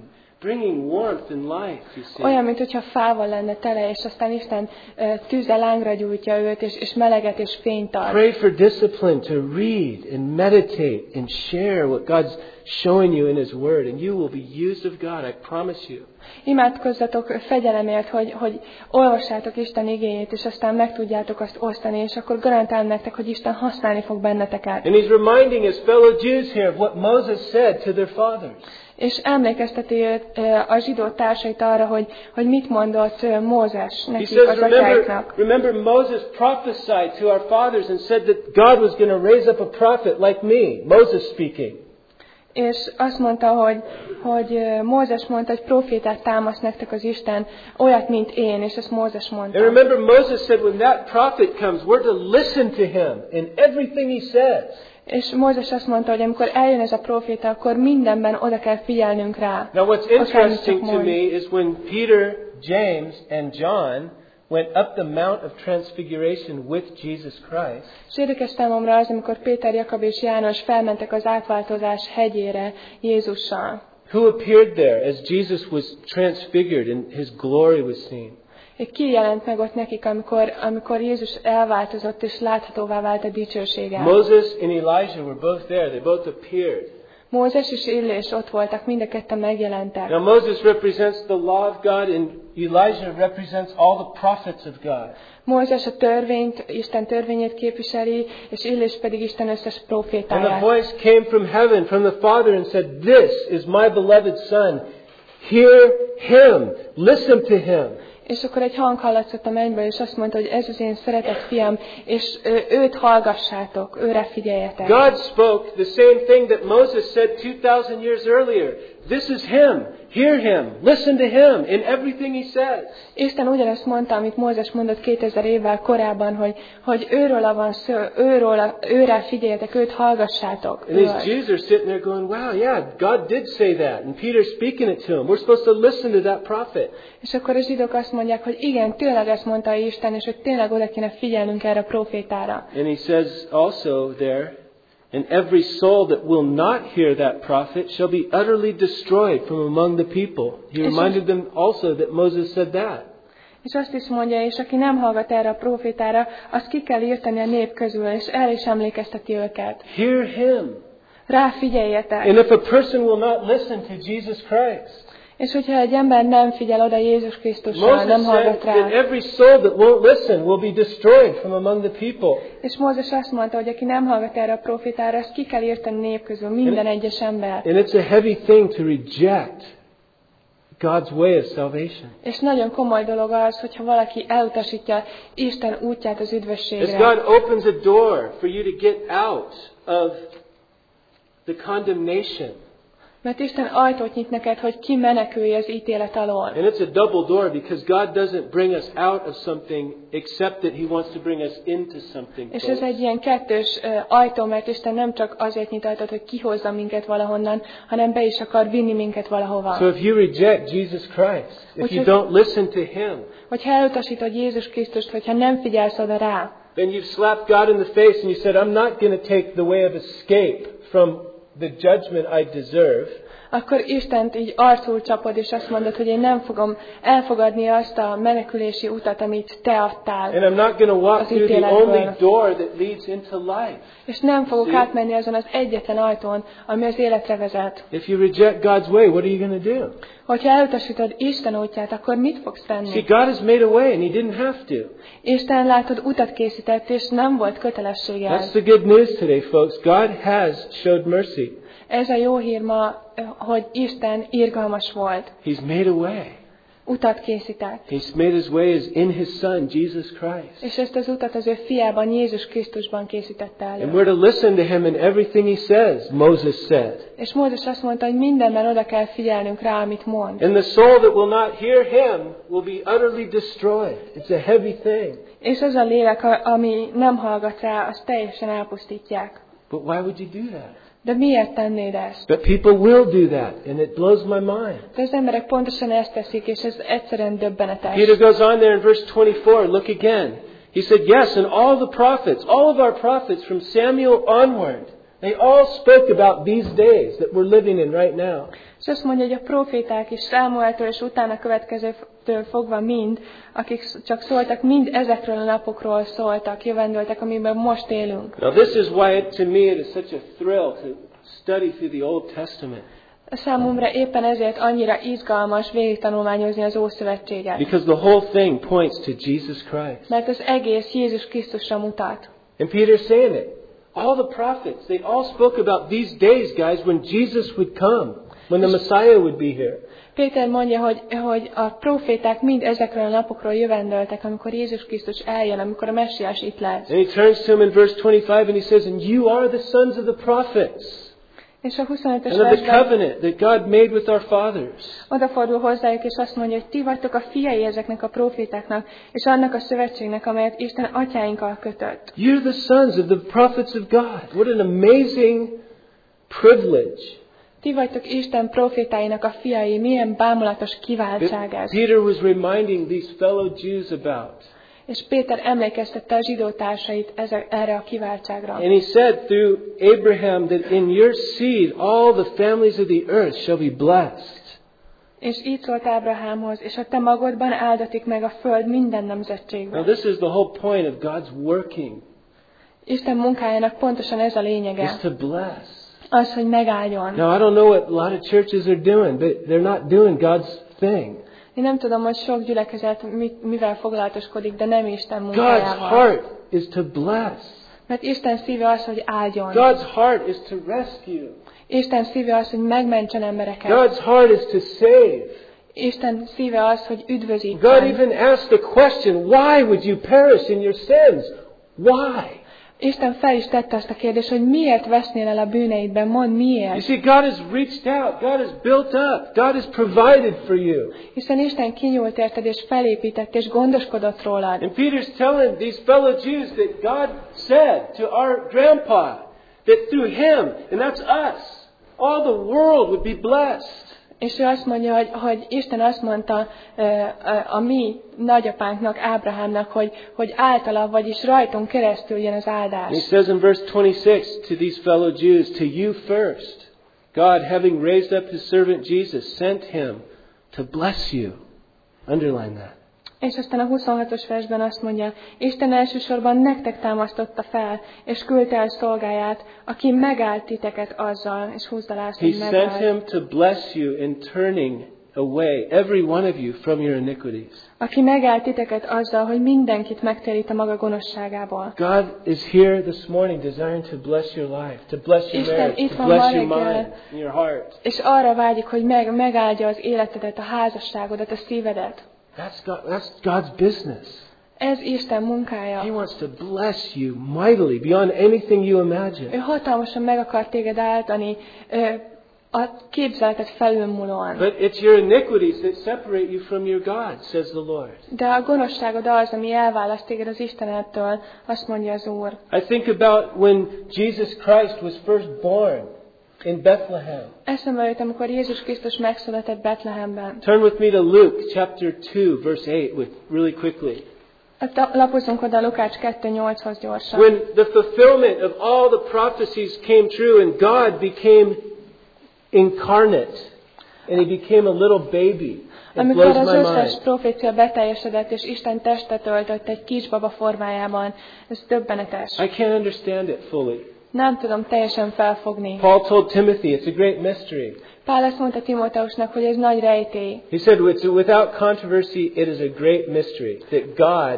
bringing warmth and life, you see. Olyan, mintha fával lenne tele, és aztán Isten uh, tűzzel lángra gyújtja őt, és, és meleget és fényt ad. Pray for discipline to read and meditate and share what God's showing you in His Word, and you will be used of God, I promise you. Imádkozzatok fegyelemért, hogy, hogy olvassátok Isten igéjét, és aztán meg tudjátok azt osztani, és akkor garantálom nektek, hogy Isten használni fog benneteket. And He's reminding His fellow Jews here of what Moses said to their fathers. És emlékezteti őt, a zsidó társait arra, hogy, hogy mit mondott Mózes nekik az atyáiknak. Remember, remember Moses prophesied to our fathers and said that God was going to raise up a prophet like me, Moses speaking. És azt mondta, hogy, hogy Mózes mondta, hogy profétát támaszt nektek az Isten, olyat, mint én, és ezt Mózes mondta. And remember Moses said when that prophet comes, we're to listen to him in everything he says. És Mózes azt mondta, hogy amikor eljön ez a proféta, akkor mindenben oda kell figyelnünk rá. Now what's interesting to me is when Peter, James and John went up the Mount of Transfiguration with Jesus Christ. És érdekes számomra az, amikor Péter, Jakab és János felmentek az átváltozás hegyére Jézussal. Who appeared there as Jesus was transfigured and his glory was seen? Ki jelent meg ott nekik, amikor, amikor Jézus elváltozott és láthatóvá vált a dicsősége? Moses and Elijah were both there. They both appeared. Mózes és Illés ott voltak, mind a ketten megjelentek. Now Moses represents the law of God and Elijah represents all the prophets of God. Mózes a törvényt, Isten törvényét képviseli, és Illés pedig Isten összes profétáját. And the voice came from heaven, from the Father and said, "This is my beloved Son. Hear him. Listen to him." És akkor egy hang hallatszott a mennyből, és azt mondta, hogy ez az én szeretett fiam, és őt hallgassátok, őre figyeljetek. God spoke the same thing that Moses said two thousand years earlier. This is him. Hear him. Listen to him in everything he says. Isten ugyanezt mondta, amit Mózes mondott kétezer évvel korábban, hogy, hogy őről van szó, őről, őre figyeljetek, őt hallgassátok. And these Jews are sitting there going, wow, yeah, God did say that. And Peter's speaking it to him. We're supposed to listen to that prophet. És akkor a zsidók azt mondják, hogy igen, tényleg ezt mondta Isten, és hogy tényleg oda kéne figyelnünk erre a profétára. And he says also there, and every soul that will not hear that prophet shall be utterly destroyed from among the people. He reminded them also that Moses said that. És azt is mondja, és aki nem hallgat erre a profétára, azt ki kell írtani a nép közül, és el is emlékezteti őket. Hear him. Rá figyeljetek. And if a person will not listen to Jesus Christ, és hogyha egy ember nem figyel oda Jézus Krisztusra, nem hallgat rá. That every soul that won't listen will be destroyed from among the people. És Mózes azt mondta, hogy aki nem hallgat erre a profétára, azt ki kell írtani nép közül, minden egyes ember. And it's a heavy thing to reject God's way of salvation. És nagyon komoly dolog az, hogyha valaki elutasítja Isten útját az üdvösségre. As God opens a door for you to get out of the condemnation. Mert Isten ajtót nyit neked, hogy ki menekülj az ítélet alól. And it's a double door because God doesn't bring us out of something except that He wants to bring us into something. És ez egy ilyen kettős uh, ajtó, mert Isten nem csak azért nyit ajtót, hogy kihozza minket valahonnan, hanem be is akar vinni minket valahova. So if you reject Jesus Christ, if you don't listen to Him, hogyha elutasítod Jézus Krisztust, hogyha nem figyelsz oda rá, then you've slapped God in the face and you said, I'm not going to take the way of escape from the judgment I deserve. Akkor Istent így arcul csapod, és azt mondod, hogy én nem fogom elfogadni azt a menekülési utat, amit te adtál. And I'm not going to walk through the only door that leads into life. És nem fogok See? átmenni azon az egyetlen ajtón, ami az életre vezet. If you reject God's way, what are you going to do? Hogyha elutasítod Isten útját, akkor mit fogsz tenni? See, God has made a way and He didn't have to. Isten látod utat készített, és nem volt kötelessége. That's the good news today, folks. God has showed mercy. Ez a jó hír ma, hogy Isten irgalmas volt. He's made a way. Utat készített. He's made His way is in His Son, Jesus Christ. És ezt az utat az ő fiában, Jézus Krisztusban készítette elő. And we're to listen to Him in everything He says, Moses said. És Mózes azt mondta, hogy mindenben oda kell figyelnünk rá, amit mond. And the soul that will not hear Him will be utterly destroyed. It's a heavy thing. És az a lélek, ami nem hallgat rá, azt teljesen elpusztítják. But why would you do that? De miért tennéd ezt? But people will do that, and it blows my mind. De az emberek pontosan ezt teszik, és ez egyszerűen döbbenetes. Peter goes on there in verse twenty-four, look again. He said, yes, and all the prophets, all of our prophets from Samuel onward, They all spoke about these days that we're living in right now. És azt mondja, hogy a proféták is Sámueltől és utána következőtől fogva mind, akik csak szóltak, mind ezekről a napokról szóltak, jövendőltek, amiben most élünk. Now this is why it, to me it is such a thrill to study through the Old Testament. Számomra éppen ezért annyira izgalmas végigtanulmányozni az Ószövetséget. Because the whole thing points to Jesus Christ. Mert az egész Jézus Krisztusra mutat. And Peter's saying it. All the prophets, they all spoke about these days, guys, when Jesus would come, when the Messiah would be here. Péter mondja, hogy, hogy a proféták mind ezekről a napokról jövendöltek, amikor Jézus Krisztus eljön, amikor a Messiás itt lesz. And he turns to him in verse twenty-five and he says, and you are the sons of the prophets. És a huszonötös And of the versben covenant that God made with our fathers. odafordul hozzájuk, és azt mondja, hogy ti vagytok a fiai ezeknek a profétáknak, és annak a szövetségnek, amelyet Isten atyáinkkal kötött. You're the sons of the prophets of God. What an amazing privilege. Ti vagytok Isten profétáinak a fiai, milyen bámulatos kiváltság ez. Peter was reminding these fellow Jews about. És Péter emlékeztette a zsidó társait erre a kiváltságra. And he said through Abraham that in your seed all the families of the earth shall be blessed. És így szólt Ábrahámhoz, és a te magodban áldatik meg a föld minden nemzetségben. Now this is the whole point of God's working. Isten munkájának pontosan ez a lényege. Is to bless. Az, hogy megáldjon. Now I don't know what a lot of churches are doing, but they're not doing God's thing. Én nem tudom, hogy sok gyülekezet mit, mivel foglalatoskodik, de nem Isten God's munkájával. heart is to bless. Mert Isten szíve az, hogy áldjon. God's heart is to rescue. Isten szíve az, hogy megmentsen embereket. God's heart is to save. Isten szíve az, hogy God üdvözítsen. even asked the question, why would you perish in your sins? Why? Isten fel is tette azt a kérdést, hogy miért vesznél el a bűneidben, mondd You miért. see, God has reached out. God has built up. God has provided for you. Hiszen Isten kinyúlt érted, és felépített, és gondoskodott rólad. And Peter's telling these fellow Jews that God said to our grandpa that through him, and that's us, all the world would be blessed. És ő azt mondja, hogy, hogy Isten azt mondta uh, a, a mi nagyapánknak, Ábrahámnak, hogy, hogy általa, vagyis rajtunk keresztül jön az áldás. And he says in verse twenty-six to these fellow Jews, to you first, God, having raised up his servant Jesus, sent him to bless you. Underline that. És aztán a huszonhatos versben azt mondja, Isten elsősorban nektek támasztotta fel, és küldte el szolgáját, aki megállt titeket azzal, és húzd alá azt, He hogy sent megállt. him to bless you in turning away every one of you from your iniquities. Aki megállt titeket azzal, hogy mindenkit megtérít a maga gonoszságából. God is here this morning desiring to bless your life, to bless your Isten marriage, itt to van bless ma your reggel, mind and your heart. és arra vágyik, hogy meg, megáldja az életedet, a házasságodat, a szívedet. That's, God, that's God's business. Ez Isten munkája. He wants to bless you mightily beyond anything you Ő imagine. hatalmasan meg akar téged áltani, ö, a képzeletet felülmúlóan. But it's your iniquities that separate you from your God, says the Lord. De a gonoszságod az, ami elválaszt téged az Istenettől, azt mondja az Úr. I think about when Jesus Christ was first born in Bethlehem. Eszembe jut, amikor Jézus Krisztus megszületett Betlehemben. Turn with me to Luke chapter two, verse eight, with really quickly. Lapozunk oda Lukács kettő nyolchoz gyorsan. When the fulfillment of all the prophecies came true and God became incarnate and he became a little baby. It Amikor blows az my összes mind. profécia beteljesedett, és Isten testet öltött egy kisbaba formájában, ez döbbenetes. I can't understand it fully. Nem tudom teljesen felfogni. Paul told Timothy it's a great mystery. Pál azt mondta Timóteusnak, hogy ez nagy rejtély. He said, "It's without controversy, it is a great mystery that God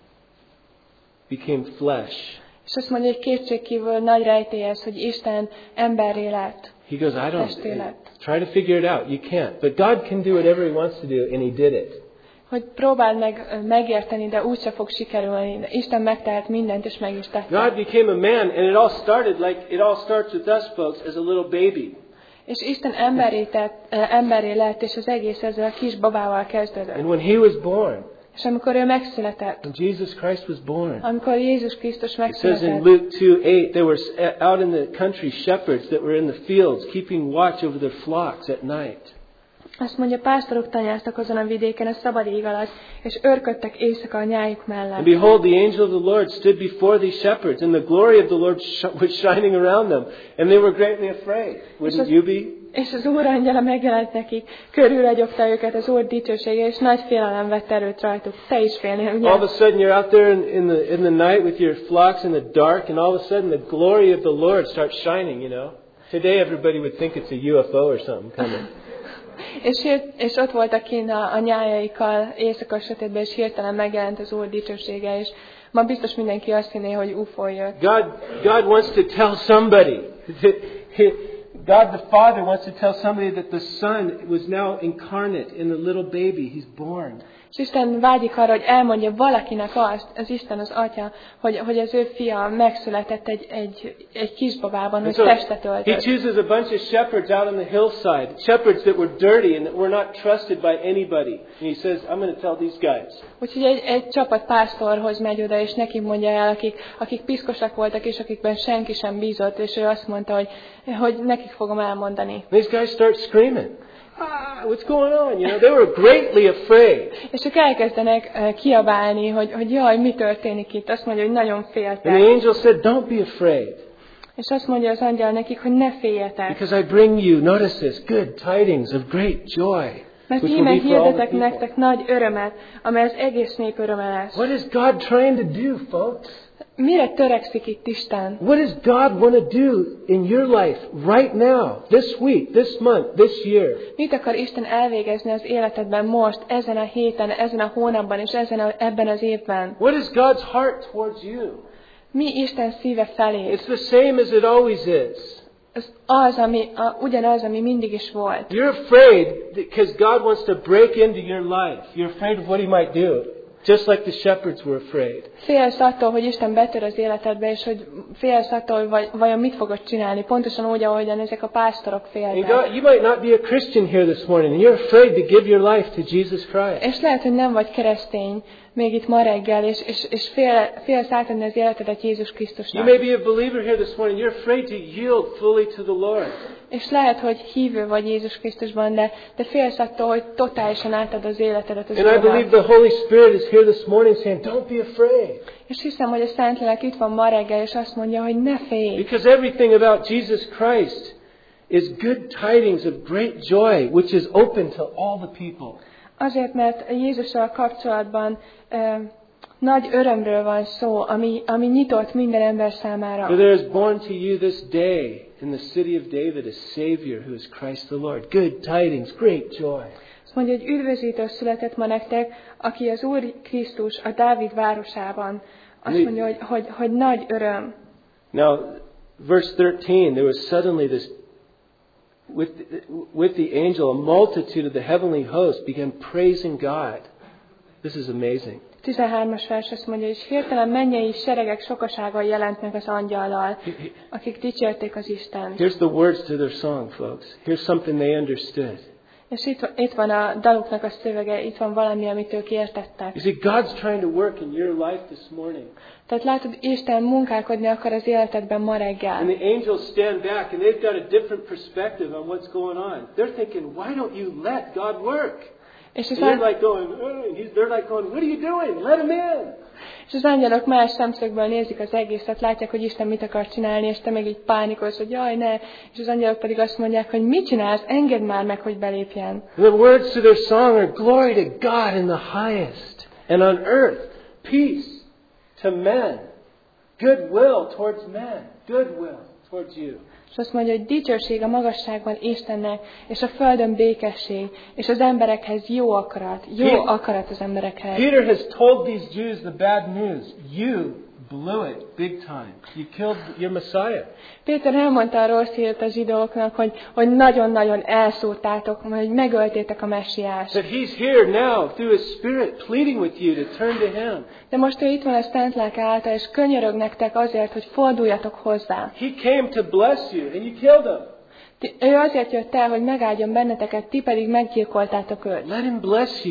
became flesh." És azt mondja, hogy kétségkívül nagy rejtély ez, hogy Isten emberré lett. He goes, I don't, Testé lett. try to figure it out. You can't. But God can do whatever he wants to do, and he did it. Hogy próbáld meg megérteni, de úgyse fog sikerülni. De Isten megtehet mindent, és meg is tette. God became a man, and it all started like, it all starts with us, folks, as a little baby. És Isten emberé, tett, emberé lett, és az egész ezzel a kis babával kezdődött. And when he was born, És amikor ő megszületett, when Jesus Christ was born, amikor Jézus Krisztus it says in megszületett, Luke two eight, there were out in the country shepherds that were in the fields, keeping watch over their flocks at night. Azt mondja, pásztorok tanyáztak azon a vidéken a szabad ég alatt, és örködtek éjszaka a nyájuk mellett. And behold, the angel of the Lord stood before these shepherds, and the glory of the Lord sh- was shining around them, and they were greatly afraid. Wouldn't you be? És az Úr angyala megjelent nekik, körülragyogta őket az Úr dicsősége, és nagy félelem vett erőt rajtuk. Te is félnél, ugye? All of a sudden you're out there in, in, the, in the night with your flocks in the dark, and all of a sudden the glory of the Lord starts shining, you know. Today everybody would think it's a U F O or something coming. És, és ott voltak kint a, a nyájaikkal éjszaka sötétben, és hirtelen megjelent az Úr dicsősége, és ma biztos mindenki azt hinné, hogy U F O jött. God, God wants to tell somebody. God the Father wants to tell somebody that the Son was now incarnate in the little baby. He's born. És Isten vágyik arra, hogy elmondja valakinek azt, az Isten az Atya, hogy, hogy az ő fia megszületett egy, egy, egy kisbabában, hogy so testet He öltött. chooses a bunch of shepherds out on the hillside, shepherds that were dirty and that were not trusted by anybody. And He says, I'm going to tell these guys. Úgyhogy egy, egy csapat pásztorhoz megy oda, és neki mondja el, akik, akik piszkosak voltak, és akikben senki sem bízott, és ő azt mondta, hogy, hogy nekik fogom elmondani. These guys start screaming. Ah, what's going on? You know, they were greatly afraid. És ők elkezdenek uh, kiabálni, hogy, hogy jaj, mi történik itt. Azt mondja, hogy nagyon féltek. And the angel said, don't be afraid. És azt mondja az angyal nekik, hogy ne féljetek. Because I bring you, notice this, good tidings of great joy. Mert which íme will be for all the hirdetek people. nektek nagy örömet, amely az egész nép öröme lesz. What is God trying to do, folks? Mire törekszik itt Isten? What does God want to do in your life right now, this week, this month, this year? Mit akar Isten elvégezni az életedben most, ezen a héten, ezen a hónapban és ezen a, ebben az évben? What is God's heart towards you? Mi Isten szíve felé? It's the same as it always is. Az, az ami, a, ugyanaz, ami mindig is volt. You're afraid because God wants to break into your life. You're afraid of what He might do. Just like the shepherds were afraid. Félsz attól, hogy Isten betör az életedbe, és hogy félsz attól, hogy vaj, vajon mit fogod csinálni, pontosan úgy, ahogyan ezek a pásztorok And féltek. God, you might not be a Christian here this morning, and you're afraid to give your life to Jesus Christ. És lehet, hogy nem vagy keresztény még itt ma reggel, és, és, és fél, félsz átadni az életedet Jézus You Krisztusnak. may be a believer here this morning. You're afraid to yield fully to the Lord. És lehet, hogy hívő vagy Jézus Krisztusban, de, de félsz attól, hogy totálisan átad az életedet az And I believe Úrnak. the Holy Spirit is here this morning saying, don't be afraid. És hiszem, hogy a Szentlélek itt van ma reggel, és azt mondja, hogy ne félj. Because everything about Jesus Christ is good tidings of great joy, which is open to all the people. Azért, mert Jézussal kapcsolatban ö, nagy örömről van szó, ami, ami nyitott minden ember számára. For there is born to you this day in the city of David a Savior who is Christ the Lord. Good tidings, great joy. Azt mondja, hogy üdvözítő született ma nektek, aki az Úr Krisztus a Dávid városában. Azt mondja, hogy, hogy, hogy nagy öröm. Now, verse thirteen, there was suddenly this, with, with the angel, a multitude of the heavenly host began praising God. This is amazing. tizenhármas vers azt mondja, és hirtelen mennyei seregek sokasága jelent meg az angyallal, akik dicsérték az Istent. Here's the words to their song, folks. Here's something they understood. És itt, itt van a daluknak a szövege, itt van valami, amit ők értettek. You see, God's trying to work in your life this morning. Tehát látod, Isten munkálkodni akar az életedben ma reggel. And the angels stand back and they've got a different perspective on what's going on. They're thinking, why don't you let God work? És And az, they're like going, oh, he's, they're like going, what are you doing? Let him in. és az angyalok más szemszögből nézik az egészet, látják, hogy Isten mit akar csinálni, és te meg így pánikolsz, hogy jaj, ne. És az angyalok pedig azt mondják, hogy mit csinálsz, engedd már meg, hogy belépjen. And the words to their song are, glory to God in the highest, and on earth, peace to men, goodwill towards men, goodwill towards you. És azt mondja, hogy dicsőség a magasságban Istennek, és a földön békesség, és az emberekhez jó akarat, jó akarat az emberekhez. Peter has told these Jews the bad news. You blew it big time. You killed your Messiah. Péter elmondta a rossz hírt a zsidóknak, hogy, hogy nagyon-nagyon elszúrtátok, hogy megöltétek a messiást. That he's here now through his Spirit pleading with you to turn to him. De most ő itt van a Szent Lelke által, és könyörög nektek azért, hogy forduljatok hozzá. He came to bless you and you killed him. Ti, ő azért jött el, hogy megáldjon benneteket, ti pedig meggyilkoltátok őt. Let him bless you.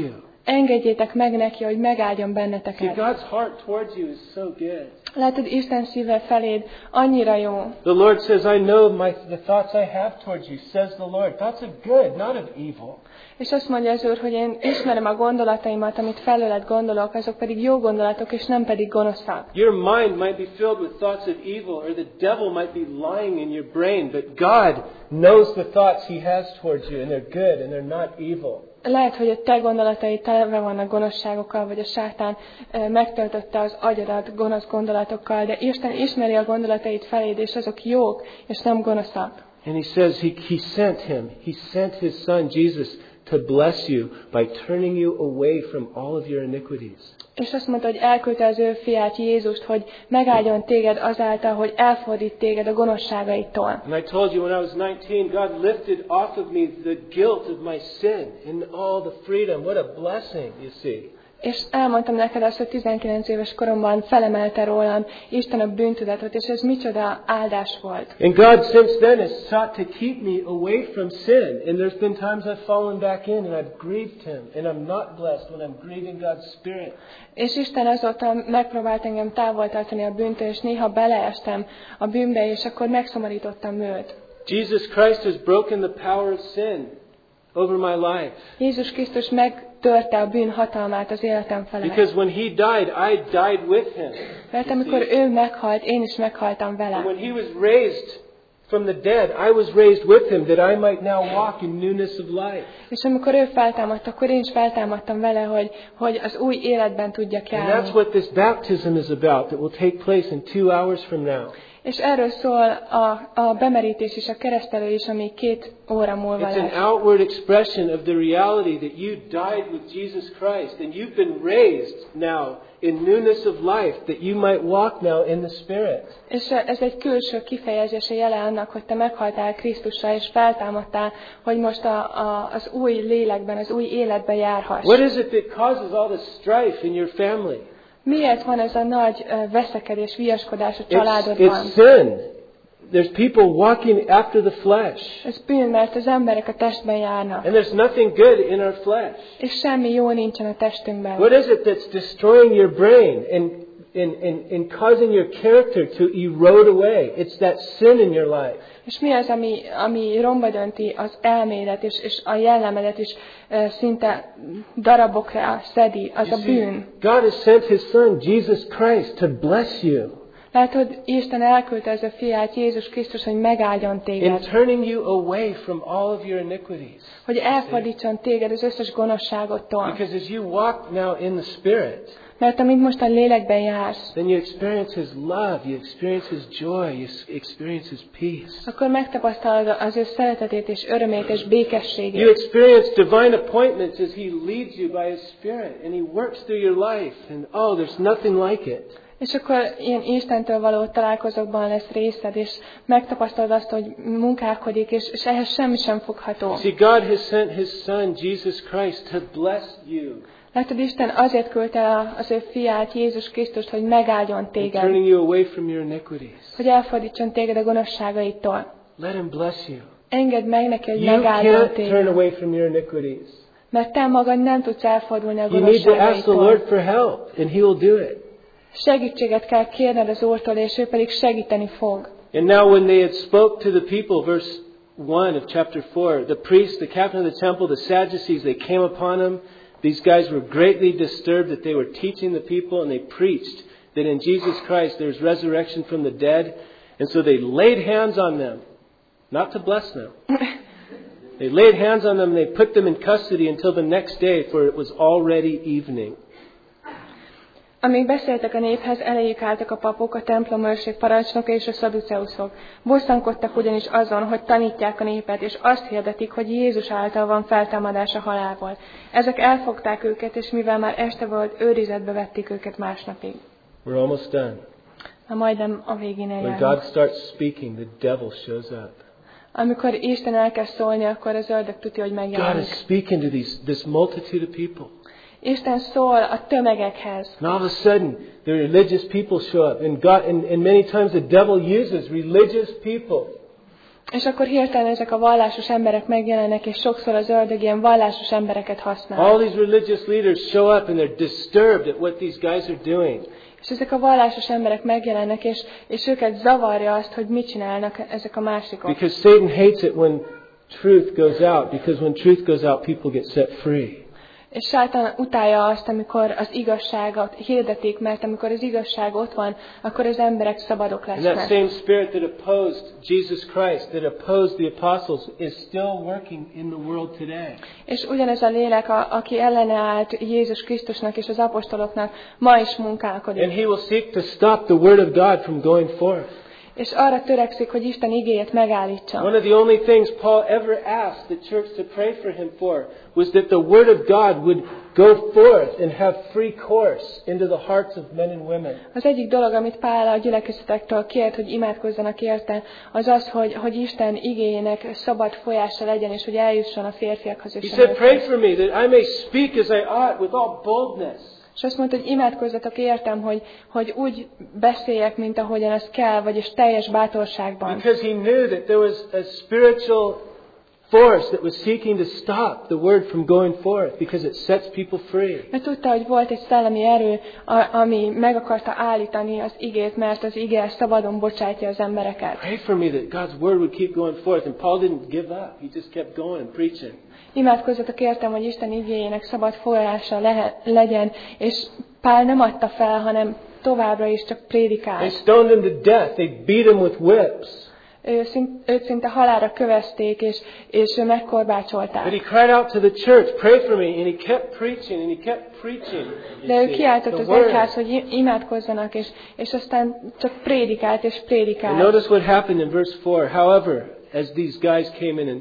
engedjétek meg neki, hogy megáldjon See, benneteket. God's heart towards you is so good. Látod, Isten szíve feléd annyira jó. The Lord says, I know my, the thoughts I have towards you, says the Lord. Thoughts of good, not of evil. És azt mondja az Úr, hogy én ismerem a gondolataimat, amit felőled gondolok, azok pedig jó gondolatok, és nem pedig gonoszak. Your mind might be filled with thoughts of evil, or the devil might be lying in your brain, but God knows the thoughts He has towards you, and they're good, and they're not evil. Lehet, hogy a te gondolataid tele vannak gonoszságokkal, vagy a sátán e, megtöltötte az agyadat gonosz gondolatokkal, de Isten ismeri a gondolatait feléd, és azok jók, és nem gonoszak. And He says He, he sent Him, He sent His Son, Jesus, to bless you by turning you away from all of your iniquities. És azt mondta, hogy elküldte az ő fiát, Jézust, hogy megáldjon téged azáltal, hogy elfordít téged a gonoszságaitól. And I told you when I was nineteen, God lifted off of me the guilt of my sin and all the freedom. What a blessing, you see. És elmondtam neked azt, hogy tizenkilenc éves koromban felemelte rólam Isten a bűntudatot, és ez micsoda áldás volt. And God since then has sought to keep me away from sin. And there's been times I've fallen back in and I've grieved Him. And I'm not blessed when I'm grieving God's Spirit. És Isten azóta megpróbált engem távol tartani a bűntől, és néha beleestem a bűnbe, és akkor megszomorítottam őt. Jesus Christ has broken the power of sin over my life. Jézus Krisztus megtörte a bűn hatalmát az életem felett. Because when He died, I died with Him. Mert amikor ő meghalt, én is meghaltam vele. And when He was raised from the dead, I was raised with Him that I might now walk in newness of life. És amikor ő feltámadt, akkor én is feltámadtam vele, hogy, hogy az új életben tudjak And járni. that's what this baptism is about, that will take place in two hours from now. És erről szól a, a bemerítés és a keresztelő is, ami két óra múlva It's an lesz. outward expression of the reality that you died with Jesus Christ and you've been raised now in newness of life, that you might walk now in the Spirit. És ez egy külső kifejezése jele annak, hogy te meghaltál Krisztussal, és feltámadtál, hogy most a, a, az új lélekben, az új életben járhass. What is it that causes all the strife in your family? Miért van ez a nagy uh, veszekedés, viaskodás a It's, családodban? it's sin. There's people walking after the flesh. Ez bűn, mert az emberek a testben járnak. And there's nothing good in our flesh. És semmi jó nincsen a testünkben. What is it that's destroying your brain and, and, and, and causing your character to erode away? It's that sin in your life. És mi az, ami, ami romba dönti az elmédet, és, és a jellemedet is uh, szinte darabokra szedi, az a bűn. God has sent His Son, Jesus Christ, to bless you. Látod, Isten elküldte az a fiát, Jézus Krisztus, hogy megáldjon In téged. turning you away from all of your iniquities. Hogy elfordítson téged az összes gonoszságottól. Because as you walk now in the Spirit, Mert amint most a lélekben jársz, then you experience His love, you experience His joy, you experience His peace. akkor megtapasztalod az ő szeretetét és örömét és You békességét. experience divine appointments as He leads you by His Spirit and He works through your life. And oh, there's nothing like it. És akkor ilyen Istentől való találkozókban lesz részed, és megtapasztalod azt, hogy munkálkodik, és, és ehhez semmi sem fogható. See, God has sent His Son, Jesus Christ, to bless you. Látod, Isten azért küldte az ő fiát, Jézus Krisztust, hogy megáldjon And téged, turning you away from your iniquities. hogy elfordítson téged a gonoszságaitól. Let Him bless you. Engedd meg neki, hogy You megáldjon can't turn téged. away from your iniquities. Mert te magad nem tudsz elfordulni a You need to ask the gonoszságaitól. Lord for help, and He will do it. Segítséget kell kérned az Úrtól, és ő pedig segíteni fog. And now when they had spoke to the people, verse one of chapter four, the priest, the captain of the temple, the Sadducees, they came upon him. These guys were greatly disturbed that they were teaching the people, and they preached that in Jesus Christ there's resurrection from the dead. And so they laid hands on them, not to bless them. They laid hands on them and they put them in custody until the next day, for it was already evening. Amíg beszéltek a néphez, elejük álltak a papok, a templom őrség parancsnoka és a szaduceuszok. Bosszankodtak ugyanis azon, hogy tanítják a népet, és azt hirdetik, hogy Jézus által van feltámadás a halálból. Ezek elfogták őket, és mivel már este volt, őrizetbe vették őket másnapig. We're almost done. Na majdnem a végén When eljárunk. God starts speaking, the devil shows up. Amikor Isten elkezd szólni, akkor az ördög tudja, hogy God megjelenik. is speaking to these, this multitude of people. Isten szól a tömegekhez. And all of a sudden, the religious people show up. And, God, and, and many times the devil uses religious people. És akkor hirtelen ezek a vallásos emberek megjelennek, és sokszor az ördög ilyen vallásos embereket használ. All these religious leaders show up and they're disturbed at what these guys are doing. És ezek a vallásos emberek megjelennek, és, és őket zavarja azt, hogy mit csinálnak ezek a másikok. Because Satan hates it when truth goes out, because when truth goes out, people get set free. És sátán utálja azt, amikor az igazságot hirdetik, mert amikor az igazság ott van, akkor az emberek szabadok And that lesznek. same spirit that opposed Jesus Christ, that opposed the apostles, is still working in the world today. És ugyanez a lélek, a, aki ellenállt Jézus Krisztusnak és az apostoloknak, ma is munkálkodik. And he will seek to stop the word of God from going forth. És arra törekszik, hogy Isten igéjét megállítsa. One of the only things Paul ever asked the church to pray for him for was that the word of God would go forth and have free course into the hearts of men and women. Az egyik dolog, amit Pál a gyülekezetektől kért, hogy imádkozzanak érte, az az, hogy, hogy Isten igéjének szabad folyása legyen, és hogy eljusson a férfiakhoz He és a said, pray nőkhez. for me that I may speak as I ought with all boldness. És azt mondta, hogy imádkozzatok értem, hogy, hogy úgy beszéljek, mint ahogyan ez kell, vagyis teljes bátorságban. Because he knew that there was a spiritual force that was seeking to stop the word from going forth, because it sets people free. Mert tudta, hogy volt egy szellemi erő, a- ami meg akarta állítani az igét, mert az ige szabadon bocsátja az embereket. Pray for me that God's word would keep going forth. And Paul didn't give up. He just kept going and preaching. Imádkozzatok értem, hogy Isten igéjének szabad forrása lehe, legyen, és Pál nem adta fel, hanem továbbra is csak They prédikált. stoned him to death. They beat him with whips. Ő szint, őt szinte halálra kövezték, és, és But megkorbácsolták. he cried out to the church, pray for me. And he kept preaching and he kept preaching. You De ő see, kiáltott the az word. egyház, hogy i- imádkozzanak, és, és aztán csak prédikált és And prédikált. notice what happened in verse four. However, as these guys came in and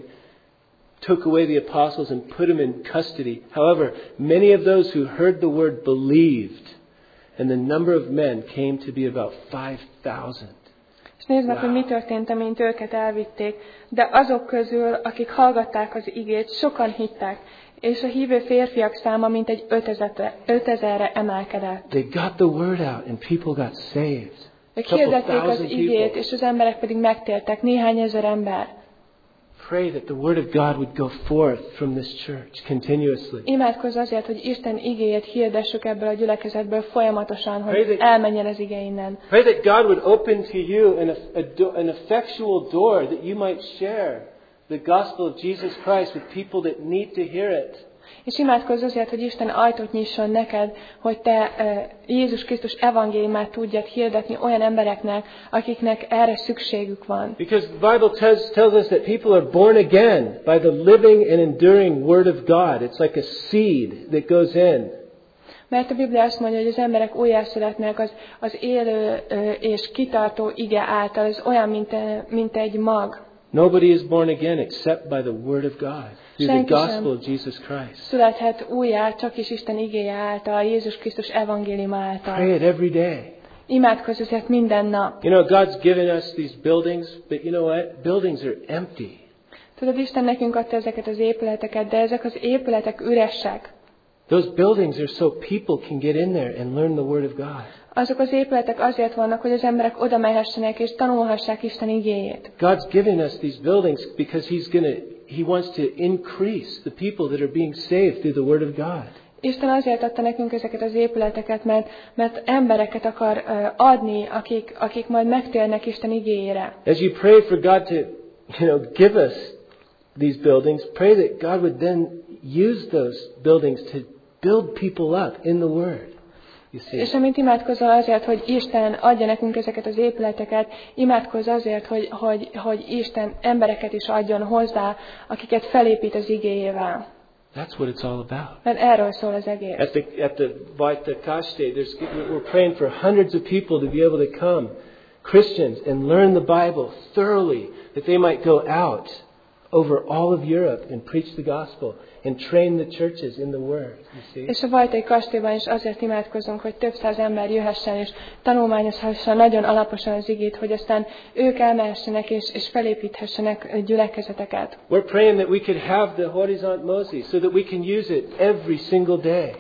took away the apostles and put them in custody, however, many of those who heard the word believed, and the number of men came to be about five thousand. És nézd meg, hogy mi történt, amint őket elvitték. De azok közül, akik hallgatták az igét, sokan hittek, és a hívő férfiak száma mintegy ötezerre emelkedett. They got the word out and people got saved. Ők Couple hirdették az thousand igét, people. és az emberek pedig megtértek, néhány ezer ember. Pray that the word of God would go forth from this church continuously. Imádkozz azért, hogy Isten igéjét hirdessük ebből a gyülekezetből folyamatosan, Pray hogy that- elmenjen az ige innen. Pray that God would open to you an, a, do- an effectual door that you might share the gospel of Jesus Christ with people that need to hear it. És imádkozz azért, hogy Isten ajtót nyisson neked, hogy te e, Jézus Krisztus evangéliumát tudjad hirdetni olyan embereknek, akiknek erre szükségük van. Because the Bible tells, tells us that people are born again by the living and enduring Word of God. It's like a seed that goes in. Mert a Biblia azt mondja, hogy az emberek újjászületnek az, az élő ö, és kitartó ige által, ez olyan, mint, e, mint egy mag. Nobody is born again except by the Word of God, through the Senki sem. gospel of Jesus Christ. Születhet újjá csak is Isten igéje által, Jézus Krisztus evangéliuma Pray által. it every day. Imádkozz azért minden nap. You know, God's given us these buildings, but you know what? Buildings are empty. Tudod, Isten nekünk adta ezeket az épületeket, de ezek az épületek üresek. Those buildings are so people can get in there and learn the Word of God. Azok az épületek azért vannak, hogy az emberek oda mehessenek és tanulhassák Isten igéjét. God's given us these buildings because He's gonna, He wants to increase the people that are being saved through the Word of God. Isten azért adta nekünk ezeket az épületeket, mert, mert embereket akar uh, adni, akik, akik majd megtérnek Isten igéjére. As you pray for God to, you know, give us these buildings, pray that God would then use those buildings to build people up in the Word. You see. És amint imádkozol azért, hogy Isten adja nekünk ezeket az épületeket, imádkozz azért, hogy, hogy, hogy Isten embereket is adjon hozzá, akiket felépít az igéjével. That's what it's all about. Mert erről szól az egész. At the at the Vaita Kashte, there's we're praying for hundreds of people to be able to come, Christians, and learn the Bible thoroughly, that they might go out over all of Europe and preach the gospel and train the churches in the Word. You see. És a Vajtai kastélyban is azért imádkozunk, hogy több száz ember jöhessen és tanulmányozhassa nagyon alaposan az igét, hogy aztán ők elmehessenek és, és felépíthessenek gyülekezeteket. We're praying that we could have the Horizont Moses so that we can use it every single day.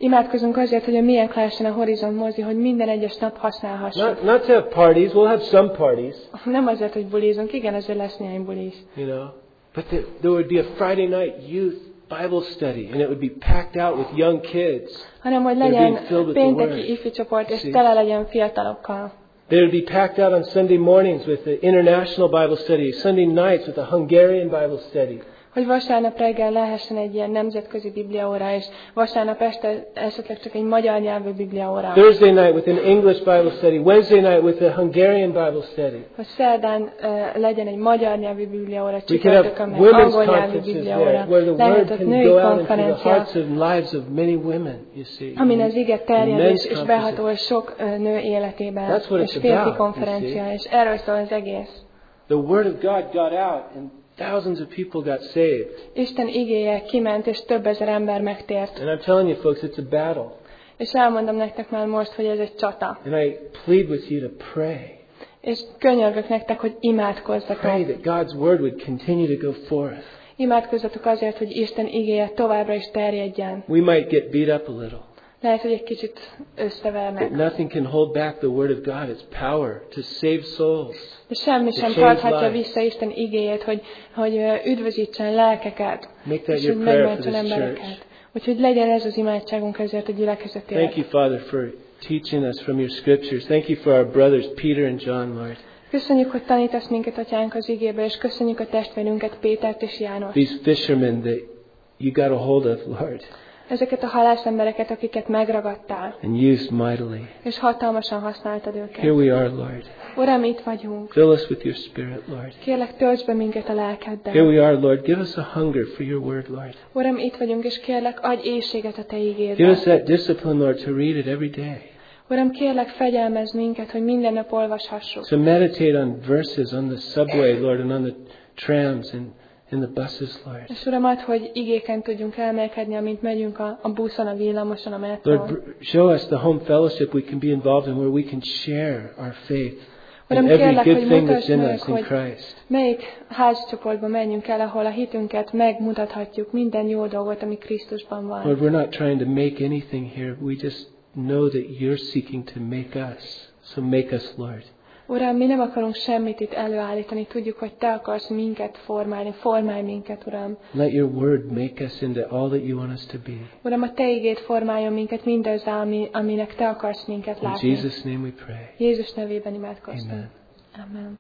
Imádkozunk azért, hogy a miénk lehessen a Horizont mozi, hogy minden egyes nap használhassuk. Not, not to have parties. We'll have some parties. Nem azért, hogy bulizunk, igen, azért lesz néhány buliz. You know, but there, there would be a Friday night youth Bible study, and it would be packed out with young kids. Hanem, hogy legyen pénteki ifjú csoport, és tele legyen fiatalokkal. They would be packed out on Sunday mornings with the international Bible study, Sunday nights with the Hungarian Bible study. Hogy vasárnap reggel lehessen egy ilyen nemzetközi bibliaóra, és vasárnap este esetleg csak egy magyar nyelvű bibliaóra. Thursday night with an English Bible study, Wednesday night with a Hungarian Bible study. Hogy szerdán uh, legyen egy magyar nyelvű bibliaóra, csütörtökön meg angol nyelvű bibliaóra. Lehet ott női konferencia, amin az ige terjed és, és behatol sok uh, nő életében, és férfi konferencia, és erről szól az egész. The word of God got out and thousands of people got saved. Isten igéje kiment, és több ezer ember megtért. And I'm telling you folks, it's a battle. És elmondom nektek már most, hogy ez egy csata. And I plead with you to pray. És könyörgök nektek, hogy imádkozzatok. Pray that God's word would continue to go forth. Imádkozzatok azért, hogy Isten igéje továbbra is terjedjen. We might get beat up a little. Lehet, hogy egy kicsit összevernek. But nothing can hold back the word of God. It's power to save souls. De semmi sem tarthatja vissza Isten igéjét, hogy, hogy üdvözítsen lelkeket, és hogy megmentsen embereket. Úgyhogy legyen ez az imádságunk ezért a gyülekezetért. Thank you, Father, for teaching us from your scriptures. Thank you for our brothers Peter and John, Lord. Köszönjük, hogy tanítasz minket, Atyánk, az igéből, és köszönjük a testvérünket, Pétert és Jánost. These fishermen that you got a hold of, Lord. Ezeket a halászembereket, akiket megragadtál. And used mightily. És hatalmasan használtad őket. Here we are, Lord. Uram, itt vagyunk. Fill us with your spirit, Lord. Kérlek, töltsd be minket a lelkeddel. Here we are, Lord. Give us a hunger for your word, Lord. Uram, itt vagyunk, és kérlek, adj éhséget a te ígédre. Give us that discipline, Lord, to read it every day. Uram, kérlek, fegyelmezz minket, hogy minden nap olvashassuk. So meditate on verses on the subway, Lord, and on the trams and in the buses, Lord. És Uram, add, hogy igéken tudjunk elmélkedni, amint megyünk a, a buszon, a villamoson, a metrón. Lord, show us the home fellowship we can be involved in, where we can share our faith Uram, and every kérlek, good hogy thing that's mutasd in meg, us in hogy Christ. melyik házcsoportba menjünk el, ahol a hitünket megmutathatjuk, minden jó dolgot, ami Krisztusban van. Lord, we're not trying to make anything here. We just know that you're seeking to make us. So make us, Lord. Uram, mi nem akarunk semmit itt előállítani, tudjuk, hogy Te akarsz minket formálni, formálj minket, Uram. Let your word make us into all that you want us to be. Uram, a Te igéd formáljon minket mindazzá, ami, aminek Te akarsz minket látni. In Jesus' name we pray. Jézus nevében imádkoztunk. Amen. Amen.